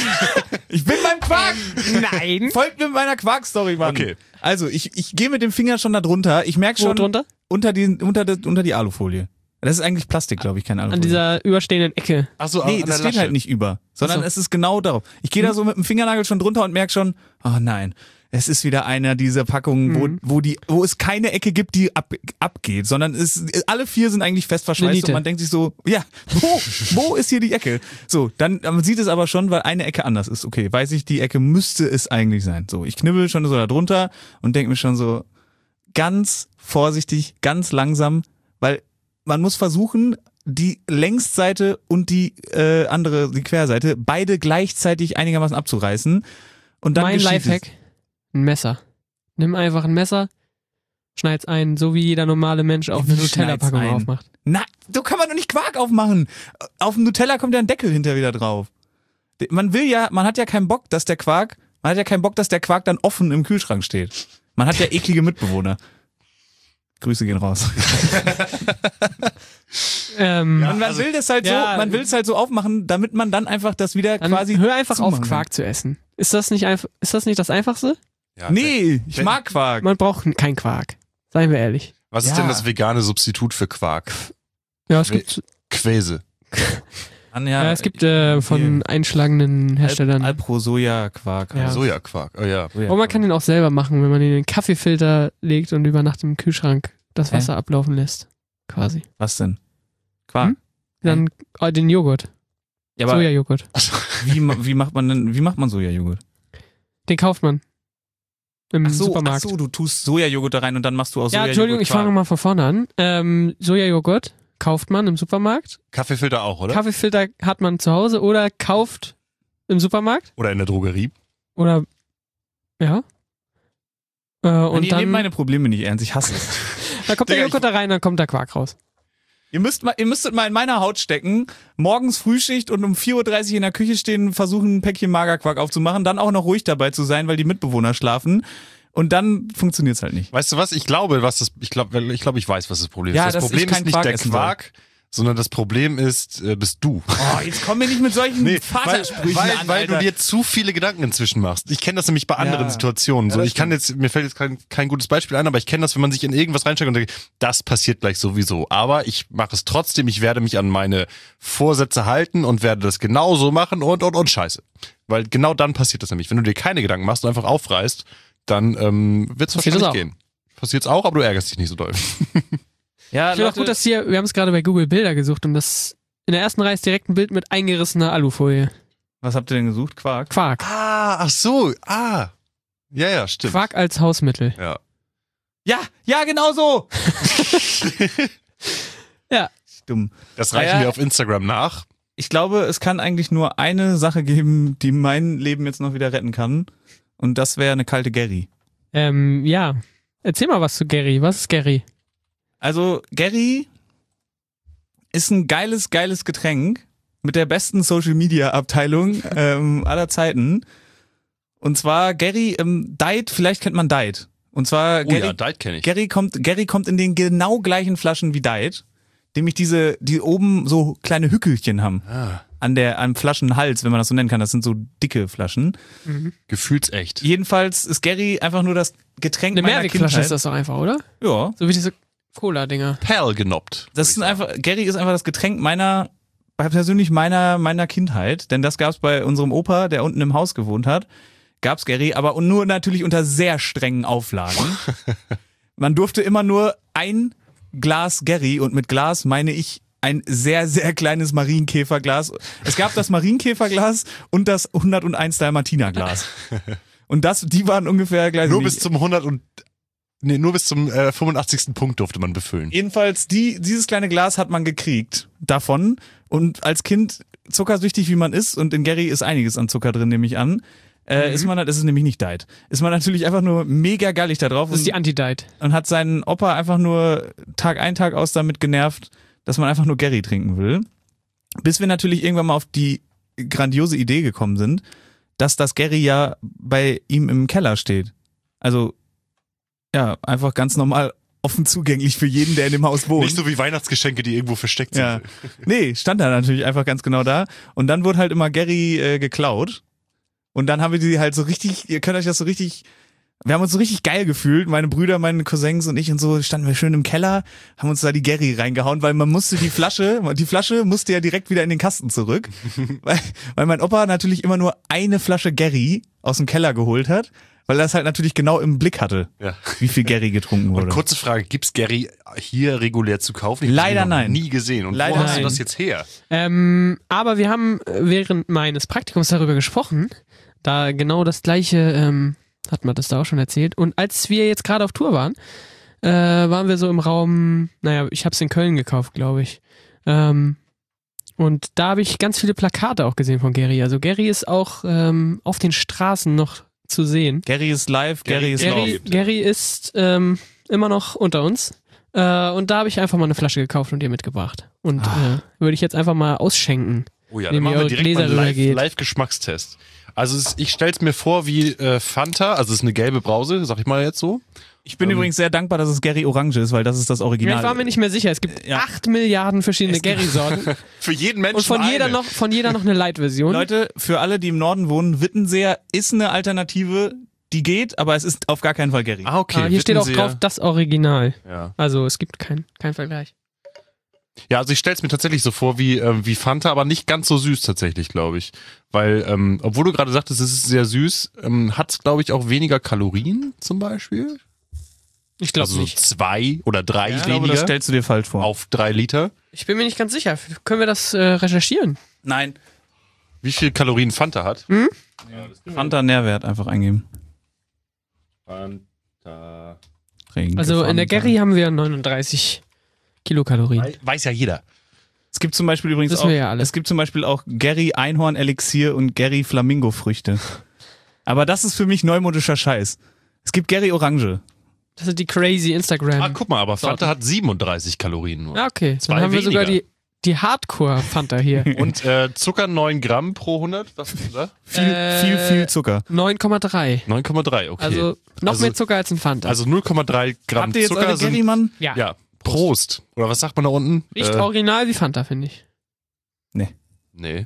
ich bin beim Quark. Nein. Folgt mir meiner Quark-Story, Mann. Okay. Also, ich gehe mit dem Finger schon da drunter. Ich merke Wo schon. drunter? Unter die Alufolie. Das ist eigentlich Plastik, glaube ich, keine Alufolie. An dieser überstehenden Ecke. Achso, Nee, das geht halt nicht über, sondern Ach so. es ist genau darauf. Ich gehe da so mit dem Fingernagel schon drunter und merke schon, oh nein, es ist wieder einer dieser Packungen, wo es keine Ecke gibt, die abgeht, sondern alle 4 sind eigentlich fest verschweißt Niete. und man denkt sich so, ja, wo ist hier die Ecke? So, dann man sieht es aber schon, weil eine Ecke anders ist. Okay, weiß ich, die Ecke müsste es eigentlich sein. So, ich knibbel schon so da drunter und denke mir schon so, ganz vorsichtig, ganz langsam, weil man muss versuchen, die Längsseite und die die Querseite, beide gleichzeitig einigermaßen abzureißen. Und dann Mein geschieht Lifehack, ein Messer. Nimm einfach ein Messer, schneid's ein, so wie jeder normale Mensch auch Wie eine Nutella-Packung schneid's ein? aufmacht. Na, so kann man doch nicht Quark aufmachen. Auf dem Nutella kommt ja ein Deckel hinter wieder drauf. Man hat ja keinen Bock, dass der Quark dann offen im Kühlschrank steht. Man hat ja eklige Mitbewohner. Grüße gehen raus. Und man will das halt ja, man will es halt so aufmachen, damit man dann einfach das wieder Dann quasi. hör einfach auf, zumachen kann. Quark zu essen. Ist das nicht das Einfachste? Ja, Nee, ich mag Quark. Man braucht keinen Quark. Seien wir ehrlich. Was ist Ja. denn das vegane Substitut für Quark? Ja, es gibt, Quäse. es gibt von einschlagenden Herstellern. Alpro-Soja-Quark. Ja. Sojaquark. Oh ja. Aber man kann den auch selber machen, wenn man den in den Kaffeefilter legt und über Nacht im Kühlschrank das Wasser ablaufen lässt. Quasi. Was denn? Quark. Dann den Joghurt. Ja, aber Sojajoghurt. wie macht man Sojajoghurt? Den kauft man. Im Supermarkt. Ach so, du tust Sojajoghurt da rein und dann machst du aus Ja, Sojajoghurt Entschuldigung, ich fange Quark. mal von vorne an. Sojajoghurt kauft man im Supermarkt. Kaffeefilter auch, oder? Kaffeefilter hat man zu Hause oder kauft im Supermarkt. Oder in der Drogerie. Oder, ja. Und Ihr nehmt dann meine Probleme nicht ernst, ich hasse es. da kommt der Digga, Joghurt da rein, dann kommt der Quark raus. Ihr müsstet mal in meiner Haut stecken, morgens Frühschicht und um 4.30 Uhr in der Küche stehen, versuchen ein Päckchen Magerquark aufzumachen, dann auch noch ruhig dabei zu sein, weil die Mitbewohner schlafen. Und dann funktioniert's halt nicht. Weißt du was? Ich glaube, ich weiß, was das Problem Ja, ist. Das dass Problem ich keinen ist nicht Quark der essen Quark, sondern das Problem ist, bist du. Oh, jetzt kommen wir nicht mit solchen Vatersprüchen an, weil du Alter. dir zu viele Gedanken inzwischen machst. Ich kenne das nämlich bei anderen Ja. Situationen. So, Ja, das mir fällt jetzt kein gutes Beispiel ein, aber ich kenne das, wenn man sich in irgendwas reinsteckt und denkt, das passiert gleich sowieso. Aber ich mache es trotzdem, ich werde mich an meine Vorsätze halten und werde das genauso machen und scheiße. Weil genau dann passiert das nämlich. Wenn du dir keine Gedanken machst und einfach aufreißt, dann wird es Passiert das wahrscheinlich auch. gehen. Passiert's auch, aber du ärgerst dich nicht so doll. Ja, Ich finde auch gut, dass wir haben es gerade bei Google Bilder gesucht und das in der ersten Reihe ist direkt ein Bild mit eingerissener Alufolie. was habt ihr denn gesucht? Quark? Quark. Ach so, Ja, stimmt. Quark als Hausmittel. Ja. Ja, genau so! Ja. Dumm. Das reichen Ja. wir auf Instagram nach. Ich glaube, es kann eigentlich nur eine Sache geben, die mein Leben jetzt noch wieder retten kann. Und das wäre eine kalte Gary. Ja. Erzähl mal was zu Gary. Was ist Gary? Also, Gary ist ein geiles Getränk mit der besten Social-Media-Abteilung aller Zeiten. Und zwar Gary, Diet, vielleicht kennt man Diet. Und zwar Oh ja, Diet kenne ich. Gary kommt in den genau gleichen Flaschen wie Diet, nämlich die oben so kleine Hückelchen haben. Am Flaschenhals, wenn man das so nennen kann. Das sind so dicke Flaschen. Gefühlsecht. Jedenfalls ist Gary einfach nur das Getränk Eine meiner Mehrwegflasche Kindheit. ist das doch einfach, oder? Ja. So wie diese Cola-Dinger. Perl genoppt. Gary ist einfach das Getränk meiner persönlich meiner Kindheit, denn das gab's bei unserem Opa, der unten im Haus gewohnt hat, gab's Gary, aber nur natürlich unter sehr strengen Auflagen. Man durfte immer nur ein Glas Gary, und mit Glas meine ich ein sehr, sehr kleines Marienkäferglas. Es gab das Marienkäferglas und das 101 Dalmatiner-Glas. Und die waren ungefähr gleich. Nur bis zum 85. Punkt durfte man befüllen. Jedenfalls, dieses kleine Glas hat man gekriegt davon. Und als Kind, zuckersüchtig wie man ist, und in Gary ist einiges an Zucker drin, nehme ich an, ist es nämlich nicht Diet. Ist man natürlich einfach nur mega gallig da drauf. Das ist die Anti-Diet. Und hat seinen Opa einfach nur Tag ein, Tag aus damit genervt, dass man einfach nur Gary trinken will. Bis wir natürlich irgendwann mal auf die grandiose Idee gekommen sind, dass das Gary ja bei ihm im Keller steht. Also, ja, einfach ganz normal offen zugänglich für jeden, der in dem Haus wohnt. Nicht so wie Weihnachtsgeschenke, die irgendwo versteckt sind. Ja. Nee, stand da natürlich einfach ganz genau da. Und dann wurde halt immer Gary geklaut. Und dann haben wir die halt so richtig, ihr könnt euch das so richtig, wir haben uns so richtig geil gefühlt, meine Brüder, meine Cousins und ich und so, standen wir schön im Keller, haben uns da die Gary reingehauen, weil man musste die Flasche musste ja direkt wieder in den Kasten zurück, weil mein Opa natürlich immer nur eine Flasche Gary aus dem Keller geholt hat, weil er das halt natürlich genau im Blick hatte, wie viel Gary getrunken wurde. Und kurze Frage, gibt's Gary hier regulär zu kaufen? Ich Leider habe nein. Nie gesehen. Und Leider wo hast nein. du das jetzt her? Aber wir haben während meines Praktikums darüber gesprochen, da genau das gleiche, hat man das da auch schon erzählt. Und als wir jetzt gerade auf Tour waren, waren wir so im Raum, ich habe es in Köln gekauft, glaube ich. Und da habe ich ganz viele Plakate auch gesehen von Gary. Also Gary ist auch auf den Straßen noch zu sehen. Gary ist live, Gary ist live. Gary ist immer noch unter uns. Und da habe ich einfach mal eine Flasche gekauft und ihr mitgebracht. Und würde ich jetzt einfach mal ausschenken. Oh ja, Indem dann machen ihr wir eure direkt Gläser mal rübergeht. Live-Geschmackstest. Also ich stell's mir vor wie Fanta, also es ist eine gelbe Brause, sag ich mal jetzt so. Ich bin übrigens sehr dankbar, dass es Gary Orange ist, weil das ist das Original. Ich war mir nicht mehr sicher. Es gibt 8 Milliarden verschiedene Gary-Sorten. Für jeden Menschen Und von jeder noch eine Light-Version. Leute, für alle, die im Norden wohnen, Wittenseer ist eine Alternative, die geht, aber es ist auf gar keinen Fall Gary. Ah, okay. Hier steht auch Wittenseer. drauf, das Original. Ja. Also es gibt keinen Vergleich. Ja, also ich stell's mir tatsächlich so vor wie Fanta, aber nicht ganz so süß tatsächlich, glaube ich. Weil, obwohl du gerade sagtest, es ist sehr süß, hat's, glaube ich, auch weniger Kalorien zum Beispiel. Ich glaube Also nicht. 2 oder 3 Ich glaube, weniger das stellst du dir falsch vor. auf 3 Liter. Ich bin mir nicht ganz sicher. Können wir das recherchieren? Nein. Wie viel Kalorien Fanta hat? Fanta Nährwert einfach eingeben. Fanta. Also in der Gary haben wir 39 Kilokalorien. Weiß ja jeder. Es gibt zum Beispiel übrigens Wissen auch, wir ja alle. es gibt zum Beispiel auch Gary Einhorn Elixier und Gary Flamingo Früchte. Aber das ist für mich neumodischer Scheiß. Es gibt Gary Orange. Das sind die crazy Instagram. Ah, guck mal, aber Fanta hat 37 Kalorien nur. Ja, okay. Zwei Dann haben wir sogar weniger. die Hardcore-Fanta hier. Und Zucker 9 Gramm pro 100? Was ist das? Viel Zucker. 9,3. 9,3, okay. Also noch Also- mehr Zucker als ein Fanta. Also 0,3 Gramm Habt ihr jetzt Zucker eure Gary, sind... Mann? ja. Ja, Prost. Oder was sagt man da unten? Riecht original wie Fanta, finde ich. Nee.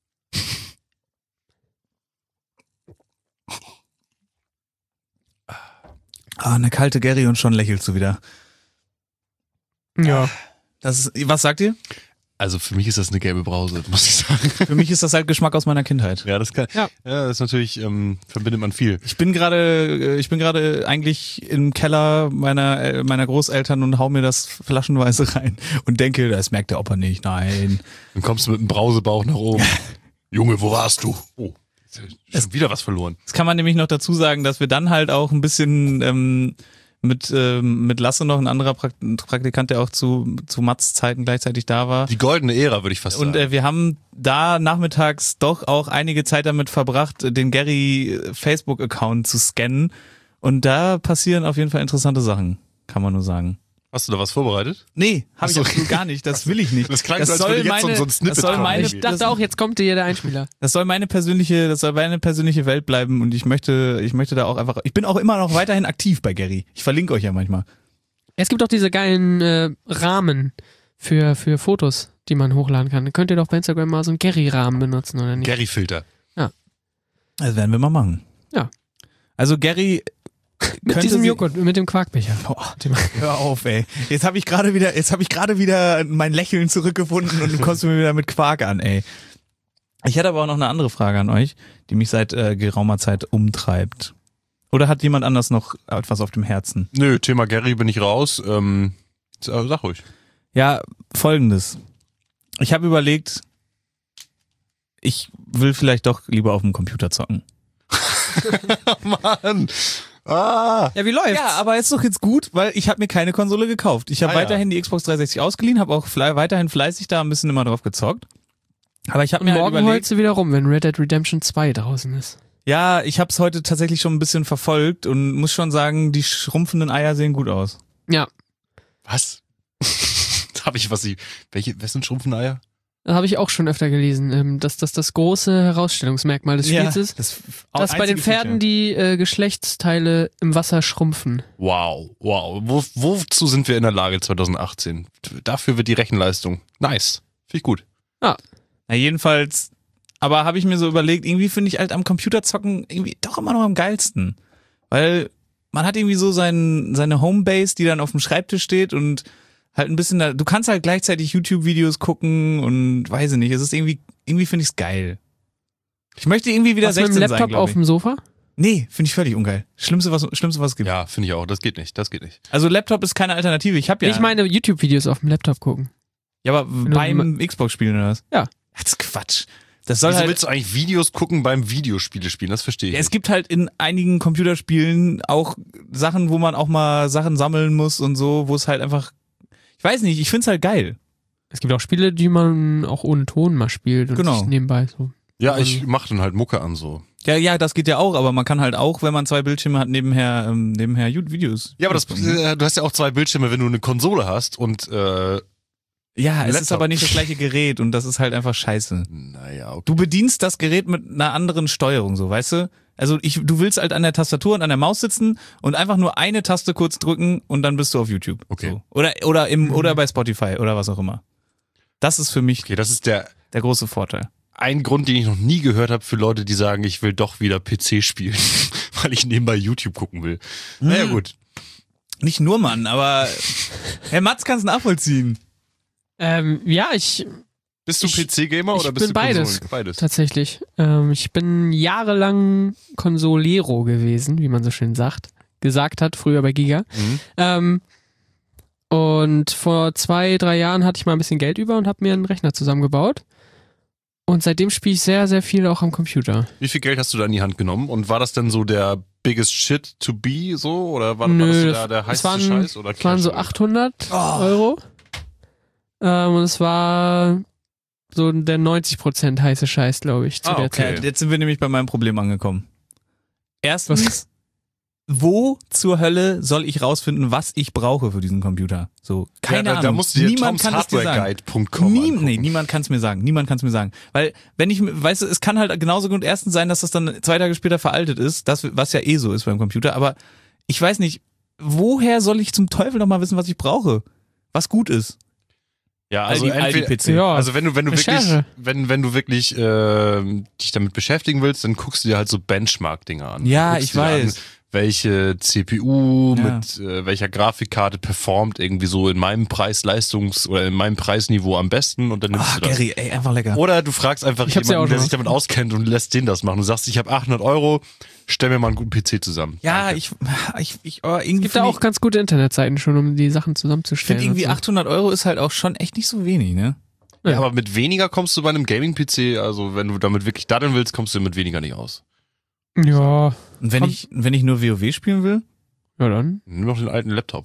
Ah, eine kalte Gary und schon lächelst du wieder. Ja. Das ist, was sagt ihr? Also für mich ist das eine gelbe Brause, muss ich sagen. Für mich ist das halt Geschmack aus meiner Kindheit. Ja, das kann. Ja. Ja, das ist natürlich, verbindet man viel. Ich bin gerade eigentlich im Keller meiner Großeltern und hau mir das flaschenweise rein und denke, das merkt der Opa nicht. Nein. Dann kommst du mit einem Brausebauch nach oben. Junge, wo warst du? Oh, ist schon wieder was verloren. Das kann man nämlich noch dazu sagen, dass wir dann halt auch ein bisschen mit Lasse noch, ein anderer Praktikant, der auch zu Mats Zeiten gleichzeitig da war. Die goldene Ära, würde ich fast sagen. Und wir haben da nachmittags doch auch einige Zeit damit verbracht, den Gary Facebook-Account zu scannen. Und da passieren auf jeden Fall interessante Sachen, kann man nur sagen. Hast du da was vorbereitet? Nee, habe ich Ach so. absolut gar nicht. Das will ich nicht. Das klang so, als würde jetzt so ein Snippet das soll kommen. meine, Ich dachte auch, jetzt kommt hier der Einspieler. das soll meine persönliche Welt bleiben und ich möchte da auch einfach, ich bin auch immer noch weiterhin aktiv bei Gary. Ich verlinke euch ja manchmal. Es gibt auch diese geilen Rahmen für Fotos, die man hochladen kann. Dann könnt ihr doch bei Instagram mal so einen Gary-Rahmen benutzen, oder nicht? Gary-Filter. Das werden wir mal machen. Ja. Also Gary Mit könnte diesem sie- Joghurt, mit dem Quarkbecher. Boah, hör auf, ey. Jetzt habe ich gerade wieder mein Lächeln zurückgefunden und du kommst mir wieder mit Quark an, ey. Ich hätte aber auch noch eine andere Frage an euch, die mich seit geraumer Zeit umtreibt. Oder hat jemand anders noch etwas auf dem Herzen? Nö, Thema Gary bin ich raus. Sag ruhig. Ja, Folgendes. Ich habe überlegt, ich will vielleicht doch lieber auf dem Computer zocken. Mann. Ah. Ja, wie läuft's? Ja, aber ist doch jetzt gut, weil ich habe mir keine Konsole gekauft. Ich habe Ah, ja. weiterhin die Xbox 360 ausgeliehen, habe auch weiterhin fleißig da ein bisschen immer drauf gezockt. Aber ich habe Und mir halt morgen überlegt, holst du wieder rum, wenn Red Dead Redemption 2 draußen ist. ja, ich habe es heute tatsächlich schon ein bisschen verfolgt und muss schon sagen, die schrumpfenden Eier sehen gut aus. Ja, Was? Habe ich was? Wessen schrumpfende Eier? das habe ich auch schon öfter gelesen, dass das das große Herausstellungsmerkmal des Spiels ist. Dass bei den Pferden die Geschlechtsteile im Wasser schrumpfen. Wow. Wozu sind wir in der Lage 2018? Dafür wird die Rechenleistung. Nice. Finde ich gut. Na, jedenfalls, aber habe ich mir so überlegt, irgendwie finde ich halt am Computerzocken irgendwie doch immer noch am geilsten. Weil man hat irgendwie so seine Homebase, die dann auf dem Schreibtisch steht und halt ein bisschen du kannst halt gleichzeitig YouTube-Videos gucken und weiß ich nicht, es ist irgendwie finde ich es geil. Ich möchte irgendwie wieder Was mit 16 dem sein, Laptop glaube auf ich. dem Sofa? Nee, finde ich völlig ungeil. Schlimmste, was es gibt. Ja, finde ich auch. Das geht nicht. Also Laptop ist keine Alternative. Ich habe ja. Ich meine YouTube-Videos auf dem Laptop gucken. ja, aber du beim Xbox spielen oder was? Ja. Das ist Quatsch. Das soll Wieso halt. willst du eigentlich Videos gucken beim Videospiele spielen? Das verstehe ich Ja, es nicht. gibt halt in einigen Computerspielen auch Sachen, wo man auch mal Sachen sammeln muss und so, wo es halt einfach, ich weiß nicht, ich find's halt geil. Es gibt auch Spiele, die man auch ohne Ton mal spielt und Genau. sich nebenbei so. Ja, ich mache dann halt Mucke an so. Ja, das geht ja auch, aber man kann halt auch, wenn man 2 Bildschirme hat, nebenher Videos. Ja, aber du hast ja auch 2 Bildschirme, wenn du eine Konsole hast und ja, es ist Laptop. aber nicht das gleiche Gerät und das ist halt einfach scheiße. naja, okay. Du bedienst das Gerät mit einer anderen Steuerung, so, weißt du? Also du willst halt an der Tastatur und an der Maus sitzen und einfach nur eine Taste kurz drücken und dann bist du auf YouTube. Okay. So. Oder bei Spotify oder was auch immer. Das ist für mich Okay, das ist der große Vorteil. ein Grund, den ich noch nie gehört habe für Leute, die sagen, ich will doch wieder PC spielen, weil ich nebenbei YouTube gucken will. Naja, gut. Nicht nur Mann, aber Herr Matz kann es nachvollziehen. Ja, ich Bist du PC-Gamer oder ich bist bin du beides. Konsolen? Beides. tatsächlich. Ich bin jahrelang Consolero gewesen, wie man so schön gesagt hat, früher bei Giga. Und vor 2-3 Jahren hatte ich mal ein bisschen Geld über und habe mir einen Rechner zusammengebaut. Und seitdem spiele ich sehr, sehr viel auch am Computer. Wie viel Geld hast du da in die Hand genommen? Und war das denn so der biggest shit to be so? Oder war Nö, das so das- der es heißeste waren- Scheiß? Oder Es waren so Cash? 800 Euro. Und es war so der 90% heiße Scheiß, glaube ich, zu der okay. Zeit. Jetzt sind wir nämlich bei meinem Problem angekommen. Erstens, wo zur Hölle soll ich rausfinden, was ich brauche für diesen Computer? So, keine Ja, Ahnung. da musst du dir Niemand kann es dir sagen. tomshardwareguide.com Nee, niemand kann es mir sagen. Niemand kann es mir sagen. Weil, wenn ich, weißt du, es kann halt genauso gut erstens sein, dass das dann 2 Tage später veraltet ist, das, was ja eh so ist beim Computer, aber ich weiß nicht, woher soll ich zum Teufel noch mal wissen, was ich brauche? Was gut ist? Ja, also Aldi entweder, PC. Ja, also wenn du wirklich, Recherche. wenn du wirklich dich damit beschäftigen willst, dann guckst du dir halt so Benchmark-Dinger an. Ja, Du guckst ich dir an, weiß. welche CPU Ja. mit welcher Grafikkarte performt irgendwie so in meinem oder in meinem Preisniveau am besten und dann nimmst Ach, du das. Gary, ey, einfach lecker. Oder du fragst einfach Ich hab's ja jemanden, auch der schon sich damit auskennt und lässt den das machen. Du sagst, ich habe 800 Euro, stell mir mal einen guten PC zusammen. Ja, Danke. irgendwie Gibt da auch ganz gute Internetseiten schon, um die Sachen ich zusammenzustellen. finde irgendwie und so. 800 Euro ist halt auch schon echt nicht so wenig, ne? Ja, aber mit weniger kommst du bei einem Gaming-PC, also wenn du damit wirklich daddeln willst, kommst du mit weniger nicht aus. Ja, Und wenn ich nur WoW spielen will? ja dann. Nimm doch den alten Laptop.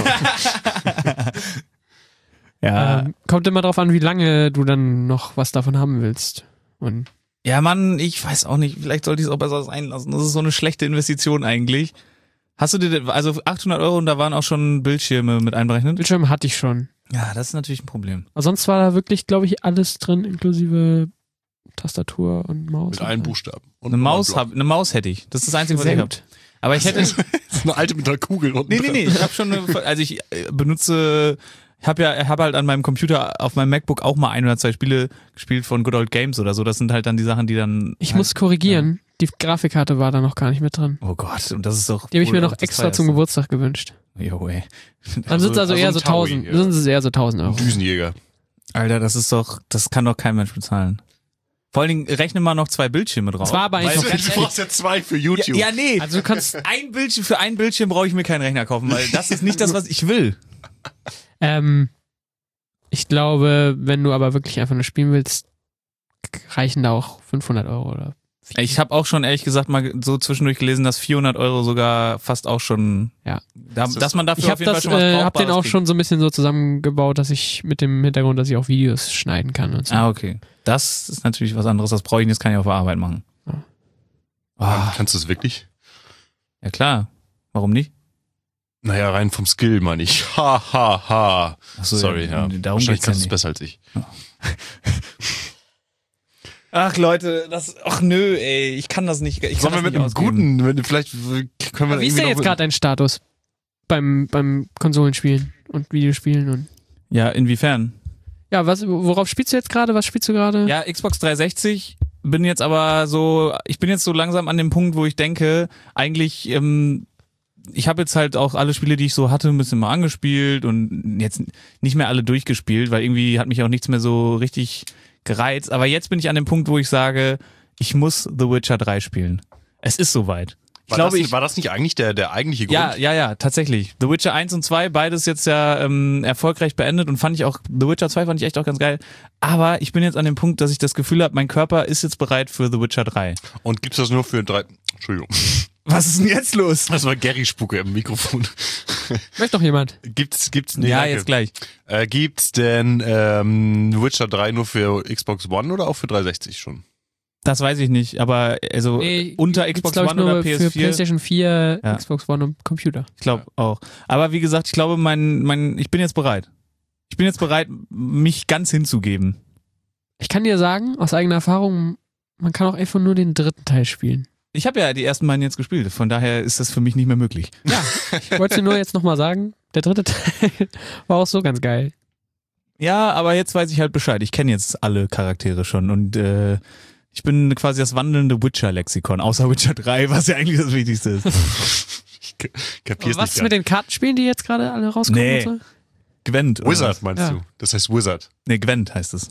Ja. Kommt immer drauf an, wie lange du dann noch was davon haben willst. Und Ja, Mann, ich weiß auch nicht. Vielleicht sollte ich es auch besser sein lassen. Das ist so eine schlechte Investition eigentlich. Hast du dir, also 800 Euro und da waren auch schon Bildschirme mit einberechnet? Bildschirm hatte ich schon. Ja, das ist natürlich ein Problem. Aber sonst war da wirklich, glaube ich, alles drin, inklusive Tastatur und Maus. Mit allen Buchstaben. Und Eine Nummernblock. eine Maus hätte ich. Das ist das Einzige, was Sehr ich habe. gut. Aber ich hätte, Eine alte mit einer Kugel unten nee, dran. ich habe schon also ich benutze, habe halt an meinem Computer auf meinem MacBook auch mal 1 oder 2 Spiele gespielt von Good Old Games oder so. Das sind halt dann die Sachen, die dann Ich halt, muss korrigieren. Die Grafikkarte war da noch gar nicht mit drin. Oh Gott, und das ist doch. Die habe ich mir wohl noch auch das extra zum teuerste. Geburtstag gewünscht. Jo, ey. Dann sind es also eher ein so Taui, 1000, ja. sind es eher so 1000 Euro. Ein Düsenjäger. Alter, das kann doch kein Mensch bezahlen. Vor allen Dingen rechne mal noch 2 Bildschirme drauf. Das war aber eigentlich Weil- noch ganz Du ehrlich, brauchst ja 2 für YouTube. ja, nee. Also du kannst, Für ein Bildschirm brauche ich mir keinen Rechner kaufen, weil das ist nicht das, was ich will. ich glaube, wenn du aber wirklich einfach nur spielen willst, reichen da auch 500 Euro oder. Ich habe auch schon ehrlich gesagt mal so zwischendurch gelesen, dass 400 Euro sogar fast auch schon, Ja. dass man dafür Ich auf habe jeden Fall das, schon was hab den Brauchbares auch kriegt. schon so ein bisschen so zusammengebaut, dass ich mit dem Hintergrund, dass ich auch Videos schneiden kann und so. Ah, okay. Das ist natürlich was anderes, das brauche ich nicht, das kann ich auf der Arbeit machen. Ja. Ah, Kannst du es wirklich? ja klar. Warum nicht? Naja, rein vom Skill meine ich. Ha, ha, ha. Ach so, Sorry, ja. Darum Wahrscheinlich geht's ja kannst du es nicht. besser als ich. Ach Leute, ach nö, ey, ich kann das nicht. Ich kann Sollen wir das mit nicht einem ausgeben. guten, vielleicht können wir Wie ist denn jetzt gerade dein Status beim Konsolenspielen und Videospielen und Ja, inwiefern? ja, worauf spielst du jetzt gerade? Was spielst du gerade? Ja, Xbox 360 bin jetzt aber so, ich bin jetzt so langsam an dem Punkt, wo ich denke, eigentlich, ich habe jetzt halt auch alle Spiele, die ich so hatte, ein bisschen mal angespielt und jetzt nicht mehr alle durchgespielt, weil irgendwie hat mich auch nichts mehr so richtig gereizt. Aber jetzt bin ich an dem Punkt, wo ich sage, ich muss The Witcher 3 spielen. Es ist soweit. War das nicht eigentlich der eigentliche Grund? Ja, tatsächlich. The Witcher 1 und 2, beides jetzt ja erfolgreich beendet und fand ich auch, The Witcher 2 fand ich echt auch ganz geil. Aber ich bin jetzt an dem Punkt, dass ich das Gefühl habe, mein Körper ist jetzt bereit für The Witcher 3. Und gibt's das nur für 3... Entschuldigung. Was ist denn jetzt los? Das war Gary-Spucke im Mikrofon. Möchte doch jemand. Gibt's nee, Ja, danke. jetzt gleich. Gibt's denn Witcher 3 nur für Xbox One oder auch für 360 schon? Das weiß ich nicht, aber also unter gibt's, Xbox glaub ich, One oder nur PS4, für PlayStation 4, Ja. Xbox One und Computer. ich glaube auch. Aber wie gesagt, ich glaube, ich bin jetzt bereit. Ich bin jetzt bereit, mich ganz hinzugeben. Ich kann dir sagen, aus eigener Erfahrung, man kann auch einfach nur den dritten Teil spielen. Ich habe ja die ersten beiden jetzt gespielt, von daher ist das für mich nicht mehr möglich. Ja, ich wollte dir nur jetzt nochmal sagen, der dritte Teil war auch so ganz geil. Ja, aber jetzt weiß ich halt Bescheid. Ich kenne jetzt alle Charaktere schon und ich bin quasi das wandelnde Witcher-Lexikon, außer Witcher 3, was ja eigentlich das Wichtigste ist. Ich kapier's Aber was nicht ist mit den Kartenspielen, die jetzt gerade alle rauskommen? Nee. Und so? Gwent. oder Wizard was? meinst Ja. du? Das heißt Wizard. Nee, Gwent heißt es.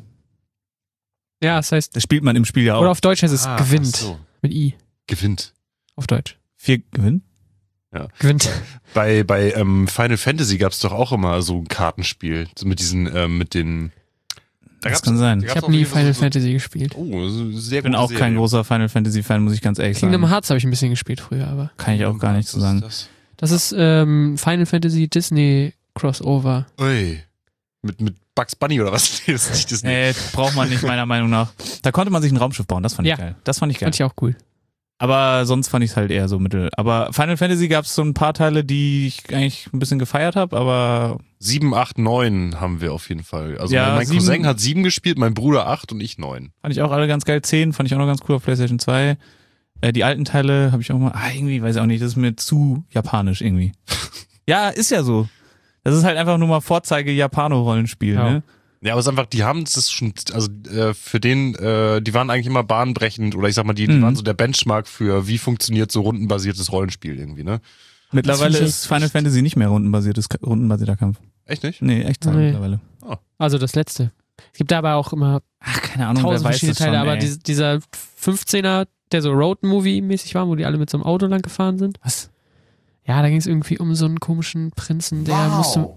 Ja, das heißt, Das spielt man im Spiel ja auch. oder auf Deutsch heißt es gewinnt. ach so. Mit I. Gewinnt. Auf Deutsch. 4 Gewinn? Gewinnt. Bei Final Fantasy gab's doch auch immer so ein Kartenspiel. So mit diesen, mit den... Das kann sein. Ich habe nie Final Fantasy gespielt. Oh, sehr Ich bin gute auch kein Serie. großer Final Fantasy Fan, muss ich ganz ehrlich Kingdom sagen. Hearts habe ich ein bisschen gespielt früher, aber Kann ich auch gar nicht so sagen. Was ist das ist Final Fantasy Disney Crossover. das? Ui. Mit Bugs Bunny oder was? Nee, das ist nicht Disney. Nee, braucht man nicht, meiner Meinung nach. Da konnte man sich ein Raumschiff bauen, das fand ich Ja. geil. Das fand ich geil. Fand ich auch cool. Aber sonst fand ich es halt eher so mittel. Aber Final Fantasy gab es so ein paar Teile, die ich eigentlich ein bisschen gefeiert habe, aber 7, 8, 9 haben wir auf jeden Fall. Also Ja, mein 7 Cousin hat 7 gespielt, mein Bruder 8 und ich 9. fand ich auch alle ganz geil. 10 fand ich auch noch ganz cool auf PlayStation 2. Die alten Teile habe ich auch mal, irgendwie, weiß ich auch nicht, das ist mir zu japanisch irgendwie. Ja, ist ja so. Das ist halt einfach nur mal Vorzeige-Japano-Rollenspiel, Ja. ne? Ja, aber es ist einfach, die haben das schon, also für den, die waren eigentlich immer bahnbrechend oder ich sag mal, die Mhm. waren so der Benchmark für wie funktioniert so rundenbasiertes Rollenspiel irgendwie, ne? Mittlerweile Das find ich ist Final Fantasy nicht mehr rundenbasierter Kampf. Echt nicht? Nee, echt so Nee. mittlerweile. Also das letzte. Es gibt aber auch immer Ach, keine Ahnung, wer 1000 weiß verschiedene das schon, Teile, aber ey. dieser 15er, der so Road-Movie-mäßig war, wo die alle mit so einem Auto lang gefahren sind. Was? Ja, da ging es irgendwie um so einen komischen Prinzen, der musste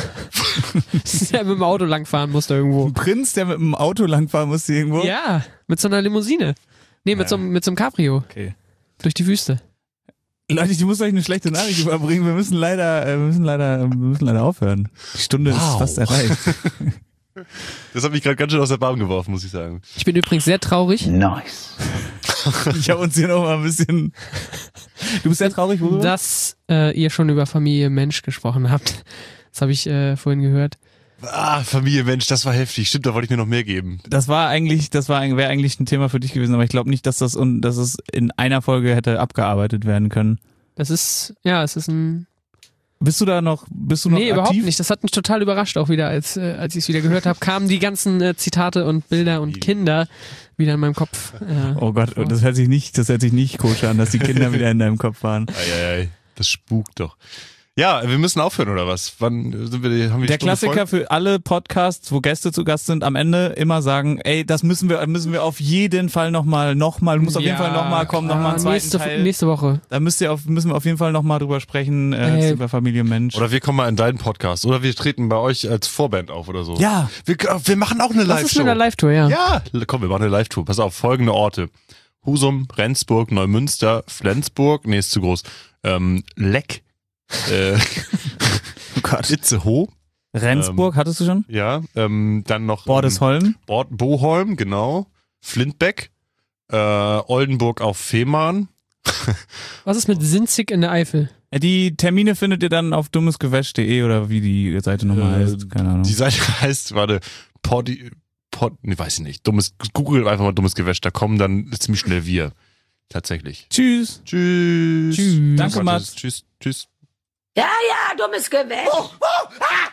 der mit dem Auto langfahren musste irgendwo. Ein Prinz, der mit dem Auto langfahren musste irgendwo? Ja, mit so einer Limousine. Nee, mit so einem Cabrio Okay. durch die Wüste. Leute, ich muss euch eine schlechte Nachricht überbringen. Wir müssen leider aufhören. Die Stunde ist Wow. fast erreicht. Das hat mich gerade ganz schön aus der Bahn geworfen, muss ich sagen. Ich bin übrigens sehr traurig, Ich habe uns hier noch mal ein bisschen... Du bist sehr traurig, worüber? dass ihr schon über Familie Mensch gesprochen habt. Das habe ich vorhin gehört. Ah, Familie, Mensch, das war heftig. Stimmt, da wollte ich mir noch mehr geben. wäre eigentlich ein Thema für dich gewesen, aber ich glaube nicht, dass es in einer Folge hätte abgearbeitet werden können. Das ist, ja, es ist ein Bist du noch Nee, aktiv? überhaupt nicht. Das hat mich total überrascht auch wieder, als ich es wieder gehört habe, kamen die ganzen Zitate und Bilder und Kinder wieder in meinem Kopf. Oh Gott, das hört sich nicht koscher an, dass die Kinder wieder in deinem Kopf waren. Ei, das spukt doch. Ja, wir müssen aufhören, oder was? Wann sind wir, haben wir die Der Stunde Klassiker voll? für alle Podcasts, wo Gäste zu Gast sind, am Ende immer sagen, ey, das müssen wir auf jeden Fall nochmal, du musst auf jeden Fall nochmal kommen, nochmal einen zweiten Teil. Nächste Woche. Da müssen wir auf jeden Fall nochmal drüber sprechen, über Familie Mensch. Oder wir kommen mal in deinen Podcast. Oder wir treten bei euch als Vorband auf oder so. Ja. Wir machen auch eine Was ist Live-Show. mit der Live-Tour, ja? Ja, komm, wir machen eine Live-Tour. Pass auf, folgende Orte. Husum, Rendsburg, Neumünster, Flensburg, nee, ist zu groß. Leck. Oh Gott. Itzehoe. Rendsburg, hattest du schon? Ja, dann noch Bordesholm. Boholm, genau. Flintbeck. Oldenburg auf Fehmarn. Was ist mit Sinzig in der Eifel? Die Termine findet ihr dann auf dummesgewäsch.de oder wie die Seite nochmal heißt. Keine Ahnung. Die Seite heißt, weiß ich nicht. Google einfach mal dummes Gewäsch, da kommen dann ziemlich schnell wir. Tatsächlich. Tschüss. Tschüss. Tschüss. Danke, Mats. Tschüss. Ja, dummes Gewäsch.